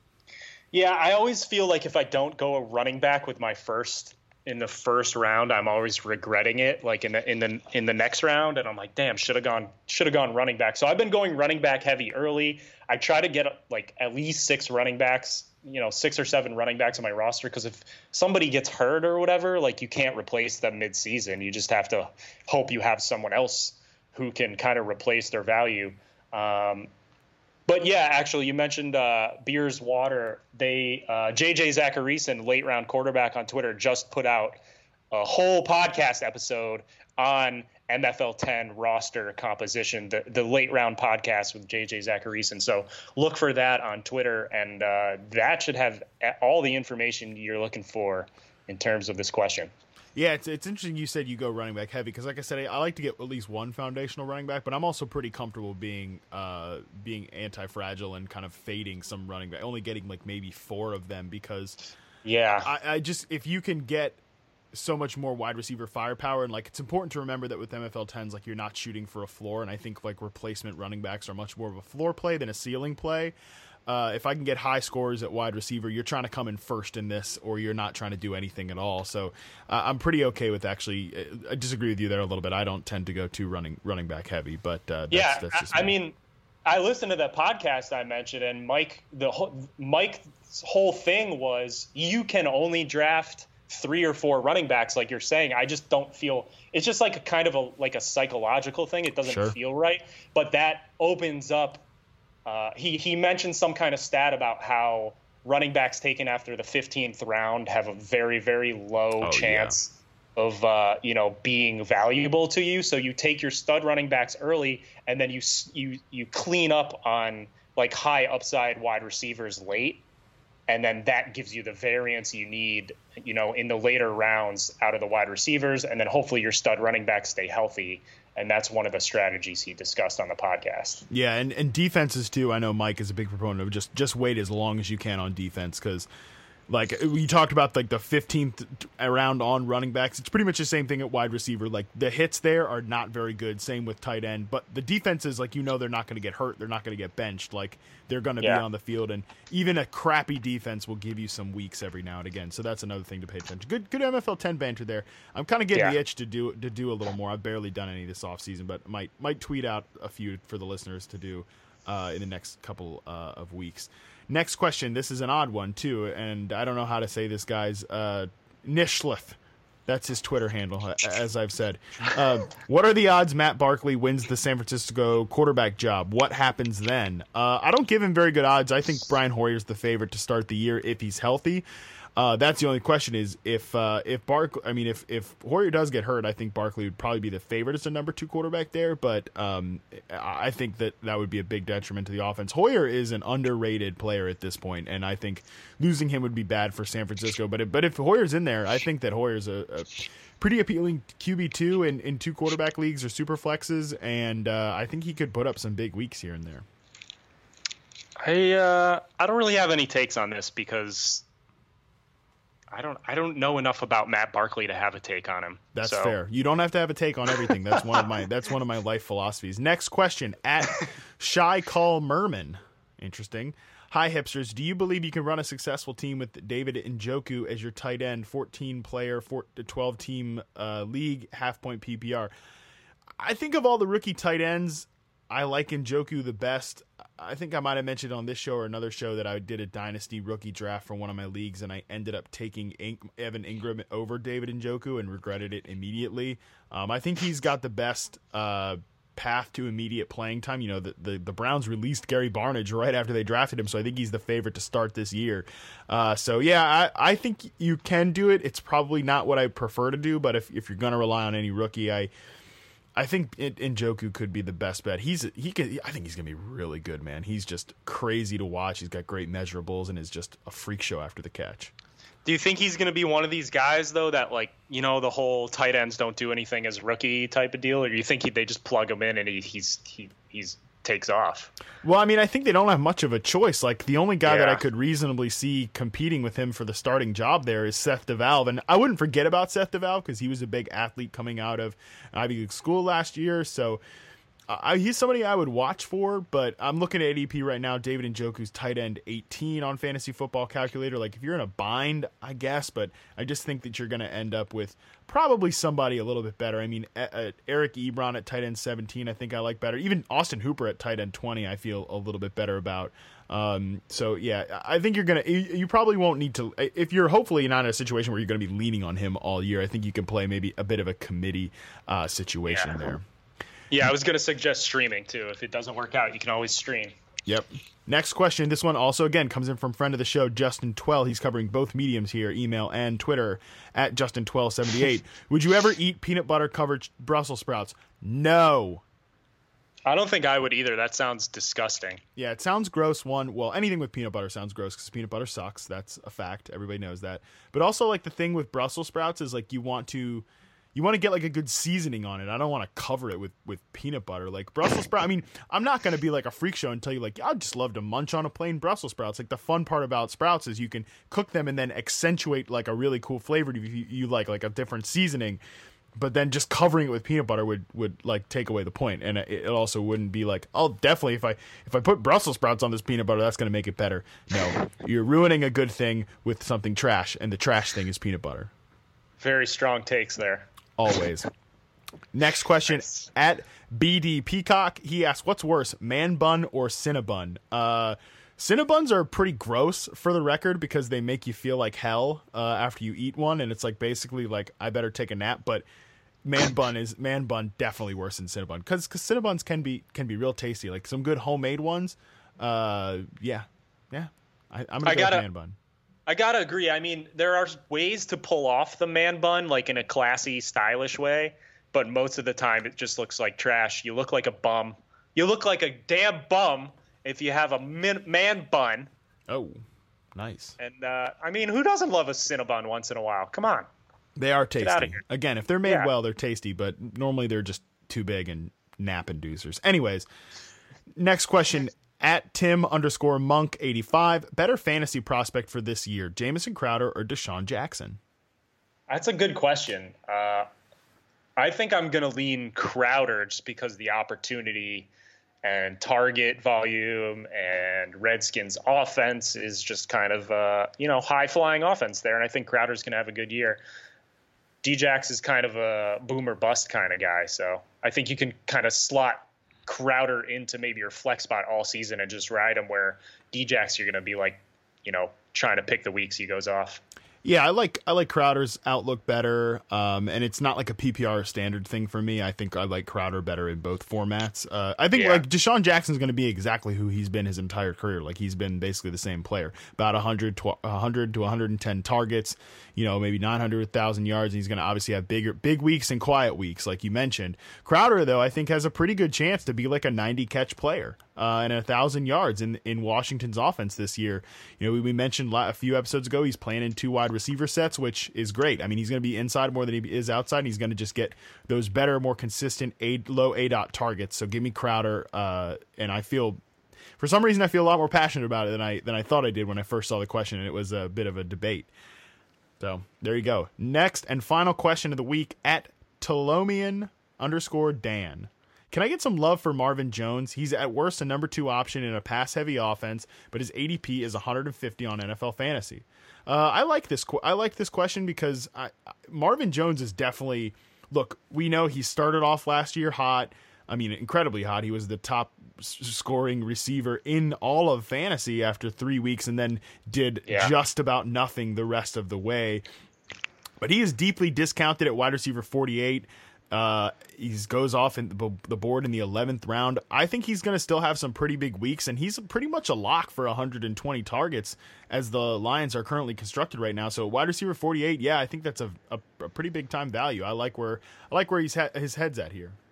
Yeah, I always feel like if I don't go a running back with my first in the first round, I'm always regretting it. Like in the in the in the next round, and I'm like, damn, should have gone should have gone running back. So I've been going running back heavy early. I try to get like at least six running backs. You know, six or seven running backs on my roster, because if somebody gets hurt or whatever, like you can't replace them mid-season. You just have to hope you have someone else who can kind of replace their value. Um, but yeah, actually, you mentioned uh, Beers Water. They uh, J J Zacharyson, late round quarterback on Twitter, just put out a whole podcast episode on N F L ten roster composition, the, the late round podcast with J J Zacharyson. So look for that on Twitter, and uh, that should have all the information you're looking for in terms of this question. Yeah, it's it's interesting you said you go running back heavy, because like I said, I, I like to get at least one foundational running back, but I'm also pretty comfortable being uh, being anti-fragile and kind of fading some running back, only getting like maybe four of them, because yeah, I, I just if you can get so much more wide receiver firepower, and like it's important to remember that with N F L tens, like you're not shooting for a floor, and I think like replacement running backs are much more of a floor play than a ceiling play. Uh, if I can get high scores at wide receiver, you're trying to come in first in this, or you're not trying to do anything at all. So uh, I'm pretty okay with actually. I disagree with you there a little bit. I don't tend to go too running running back heavy, but uh, that's, yeah, that's just I, I me. mean, I listened to that podcast I mentioned, and Mike, the whole, Mike's whole thing was you can only draft three or four running backs, like you're saying. I just don't feel it's just like a kind of a like a psychological thing. It doesn't Sure. feel right, but that opens up. Uh, he he mentioned some kind of stat about how running backs taken after the fifteenth round have a very very low oh, chance yeah. of uh, you know being valuable to you. So you take your stud running backs early, and then you you you clean up on like high upside wide receivers late. And then that gives you the variance you need, you know, in the later rounds out of the wide receivers. And then hopefully your stud running backs stay healthy. And that's one of the strategies he discussed on the podcast. Yeah, and, and defenses too. I know Mike is a big proponent of just, just wait as long as you can on defense, because like we talked about like the fifteenth round on running backs. It's pretty much the same thing at wide receiver. Like the hits there are not very good. Same with tight end. But the defenses, like, you know, they're not going to get hurt. They're not going to get benched. Like they're going to yeah. be on the field. And even a crappy defense will give you some weeks every now and again. So that's another thing to pay attention. Good good N F L ten banter there. I'm kind of getting yeah. the itch to do to do a little more. I've barely done any this offseason, but might might tweet out a few for the listeners to do uh, in the next couple uh, of weeks. Next question. This is an odd one, too, and I don't know how to say this guy's uh, Nishleth. That's his Twitter handle, as I've said. Uh, what are the odds Matt Barkley wins the San Francisco quarterback job? What happens then? Uh, I don't give him very good odds. I think Brian Hoyer's the favorite to start the year if he's healthy. Uh, that's the only question is if uh, if Bark. I mean, if if Hoyer does get hurt, I think Barkley would probably be the favorite as the number two quarterback there. But um, I think that that would be a big detriment to the offense. Hoyer is an underrated player at this point, and I think losing him would be bad for San Francisco. But if, but if Hoyer's in there, I think that Hoyer's a, a pretty appealing Q B two in, in two quarterback leagues or super flexes, and uh, I think he could put up some big weeks here and there. I uh, I don't really have any takes on this because I don't I don't know enough about Matt Barkley to have a take on him. That's so. fair. You don't have to have a take on everything. That's one of my that's one of my life philosophies. Next question at Shy Call Merman. Interesting. Hi hipsters. Do you believe you can run a successful team with David Njoku as your tight end, fourteen player, four to twelve team uh, league, half point P P R? I think of all the rookie tight ends, I like Njoku the best. I think I might have mentioned on this show or another show that I did a dynasty rookie draft for one of my leagues, and I ended up taking Evan Ingram over David Njoku and regretted it immediately. Um, I think he's got the best uh, path to immediate playing time. You know, the, the, the Browns released Gary Barnidge right after they drafted him, so I think he's the favorite to start this year. Uh, so, yeah, I, I think you can do it. It's probably not what I prefer to do, but if, if you're going to rely on any rookie, I I think it, Njoku could be the best bet. He's he could. I think he's gonna be really good, man. He's just crazy to watch. He's got great measurables and is just a freak show after the catch. Do you think he's going to be one of these guys, though, that, like, you know, the whole tight ends don't do anything as rookie type of deal? Or do you think he, they just plug him in and he, he's he he's takes off? Well, I mean, I think they don't have much of a choice. Like, the only guy yeah. that I could reasonably see competing with him for the starting job there is Seth DeValve. And I wouldn't forget about Seth DeValve because he was a big athlete coming out of Ivy League school last year. So uh, he's somebody I would watch for, but I'm looking at A D P right now. David Njoku's tight end eighteen on Fantasy Football Calculator. Like, if you're in a bind, I guess, but I just think that you're going to end up with probably somebody a little bit better. I mean, uh, Eric Ebron at tight end seventeen, I think I like better. Even Austin Hooper at tight end twenty, I feel a little bit better about. Um, so, yeah, I think you're going to – you probably won't need to – if you're hopefully not in a situation where you're going to be leaning on him all year, I think you can play maybe a bit of a committee uh, situation yeah. there. Yeah, I was going to suggest streaming, too. If it doesn't work out, you can always stream. Yep. Next question. This one also, again, comes in from friend of the show, Justin Twell. He's covering both mediums here, email and Twitter, at Justin twelve seventy-eight. Would you ever eat peanut butter covered Brussels sprouts? No. I don't think I would either. That sounds disgusting. Yeah, it sounds gross. One, well, anything with peanut butter sounds gross because peanut butter sucks. That's a fact. Everybody knows that. But also, like, the thing with Brussels sprouts is, like, you want to... You want to get like a good seasoning on it. I don't want to cover it with, with peanut butter. Like Brussels sprout. I mean, I'm not going to be like a freak show and tell you like, I'd just love to munch on a plain Brussels sprouts. Like the fun part about sprouts is you can cook them and then accentuate like a really cool flavor if you, you like, like a different seasoning. But then just covering it with peanut butter would, would like take away the point. And it, it also wouldn't be like, oh, definitely if I if I put Brussels sprouts on this peanut butter, that's going to make it better. No, you're ruining a good thing with something trash, and the trash thing is peanut butter. Very strong takes there. Always. Next question nice. At B D Peacock. He asks, "What's worse, man bun or Cinnabon?" Uh, Cinnabuns are pretty gross, for the record, because they make you feel like hell uh, after you eat one, and it's like basically like I better take a nap. But man bun is man bun definitely worse than Cinnabon because because Cinnabuns can be can be real tasty. Like some good homemade ones. Uh, yeah, yeah. I, I'm gonna I go gotta- with man bun. I gotta agree. I mean, there are ways to pull off the man bun, like in a classy, stylish way, but most of the time it just looks like trash. You look like a bum. You look like a damn bum if you have a min- man bun. Oh, nice. And, uh, I mean, who doesn't love a Cinnabon once in a while? Come on. They are tasty. Again, if they're made Yeah. well, they're tasty, but normally they're just too big and nap inducers. Anyways, next question. At Tim underscore Monk eighty-five, better fantasy prospect for this year, Jamison Crowder or Deshaun Jackson? That's a good question. Uh, I think I'm going to lean Crowder just because the opportunity and target volume and Redskins offense is just kind of, uh, you know, high-flying offense there, and I think Crowder's going to have a good year. D-Jax is kind of a boom or bust kind of guy, so I think you can kind of slot Crowder into maybe your flex spot all season and just ride him, where D-Jax you're going to be like, you know, trying to pick the weeks he goes off. Yeah, I like I like Crowder's outlook better, um, and it's not like a P P R standard thing for me. I think I like Crowder better in both formats. Uh, I think Yeah. like Deshaun Jackson's going to be exactly who he's been his entire career. Like he's been basically the same player, about one hundred, one hundred to one hundred ten targets, you know, maybe nine hundred thousand yards. And he's going to obviously have bigger big weeks and quiet weeks, like you mentioned. Crowder, though, I think has a pretty good chance to be like a ninety catch player uh, and a thousand yards in in Washington's offense this year. You know, we, we mentioned a few episodes ago he's playing in two wide receiver sets, which is great. I mean, he's going to be inside more than he is outside, and he's going to just get those better, more consistent a, low A dot targets. So give me Crowder, uh, and I feel, for some reason, I feel a lot more passionate about it than I than I thought I did when I first saw the question, and it was a bit of a debate. So there you go. Next and final question of the week at Tolomian underscore Dan. Can I get some love for Marvin Jones? He's at worst a number two option in a pass-heavy offense, but his A D P is one hundred fifty on N F L Fantasy. Uh, I like this. I like this question because I, Marvin Jones is definitely. Look, we know he started off last year hot. I mean, incredibly hot. He was the top s- scoring receiver in all of fantasy after three weeks, and then did Yeah. just about nothing the rest of the way. But he is deeply discounted at wide receiver forty-eight. Uh, he goes off in the, the board in the eleventh round. I think he's going to still have some pretty big weeks, and he's pretty much a lock for one hundred twenty targets as the Lions are currently constructed right now. So wide receiver forty-eight, yeah, I think that's a, a, a pretty big time value. I like where I like where he's ha- his head's at here.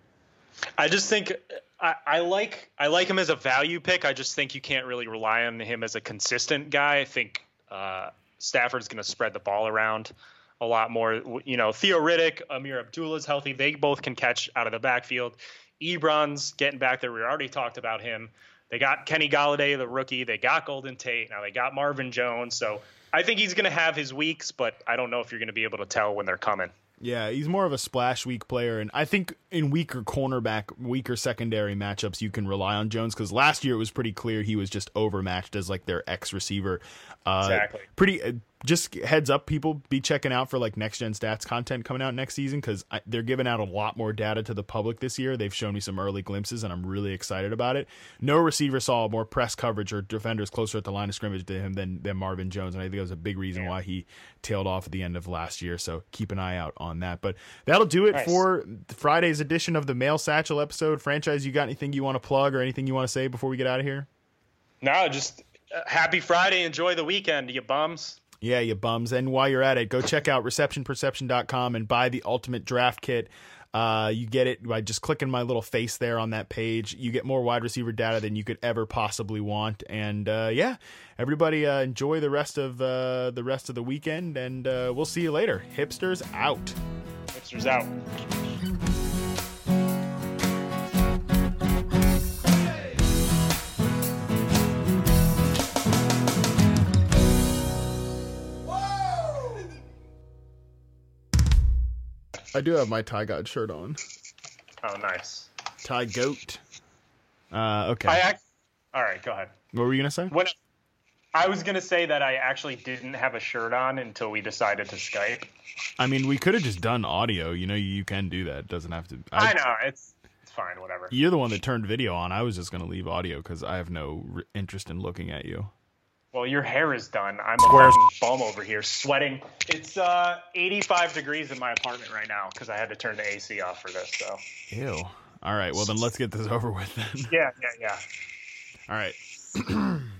I just think I, I like I like him as a value pick. I just think you can't really rely on him as a consistent guy. I think uh, Stafford's going to spread the ball around a lot more. You know, Theo Riddick, Amir Abdullah's healthy. They both can catch out of the backfield. Ebron's getting back there. We already talked about him. They got Kenny Golladay, the rookie. They got Golden Tate. Now they got Marvin Jones. So I think he's going to have his weeks, but I don't know if you're going to be able to tell when they're coming. Yeah, he's more of a splash week player, and I think in weaker cornerback, weaker secondary matchups, you can rely on Jones, because last year it was pretty clear he was just overmatched as like their X receiver. Uh, exactly. Pretty. Uh, just heads up, people, be checking out for like next gen stats content coming out next season, because they're giving out a lot more data to the public this year. They've shown me some early glimpses, and I'm really excited about it. No receiver saw more press coverage or defenders closer at the line of scrimmage to him than, than Marvin Jones, and I think that was a big reason yeah. why he tailed off at the end of last year. So keep an eye out on that. But that'll do it nice. for Friday's edition of the Mail Satchel episode. Franchise, you got anything you want to plug or anything you want to say before we get out of here? No, just uh, happy Friday. Enjoy the weekend, you bums. Yeah, you bums. And while you're at it, go check out reception perception dot com and buy the Ultimate Draft Kit. Uh, you get it by just clicking my little face there on that page. You get more wide receiver data than you could ever possibly want. And uh, yeah, everybody uh, enjoy the rest of uh, the rest of the weekend, and uh, we'll see you later. Hipsters out. Hipsters out. I do have my Ty God shirt on. Oh, nice. Ty Goat. Uh, okay. I act- All right, go ahead. What were you going to say? When I was going to say that I actually didn't have a shirt on until we decided to Skype. I mean, we could have just done audio. You know, you can do that. It doesn't have to. I, I know. It's it's fine. Whatever. You're the one that turned video on. I was just going to leave audio because I have no r- interest in looking at you. Well, your hair is done. I'm a fucking bum over here, sweating. It's uh, eighty-five degrees in my apartment right now because I had to turn the A C off for this. So. Ew. All right. Well, then let's get this over with then. Yeah, yeah, yeah. All right.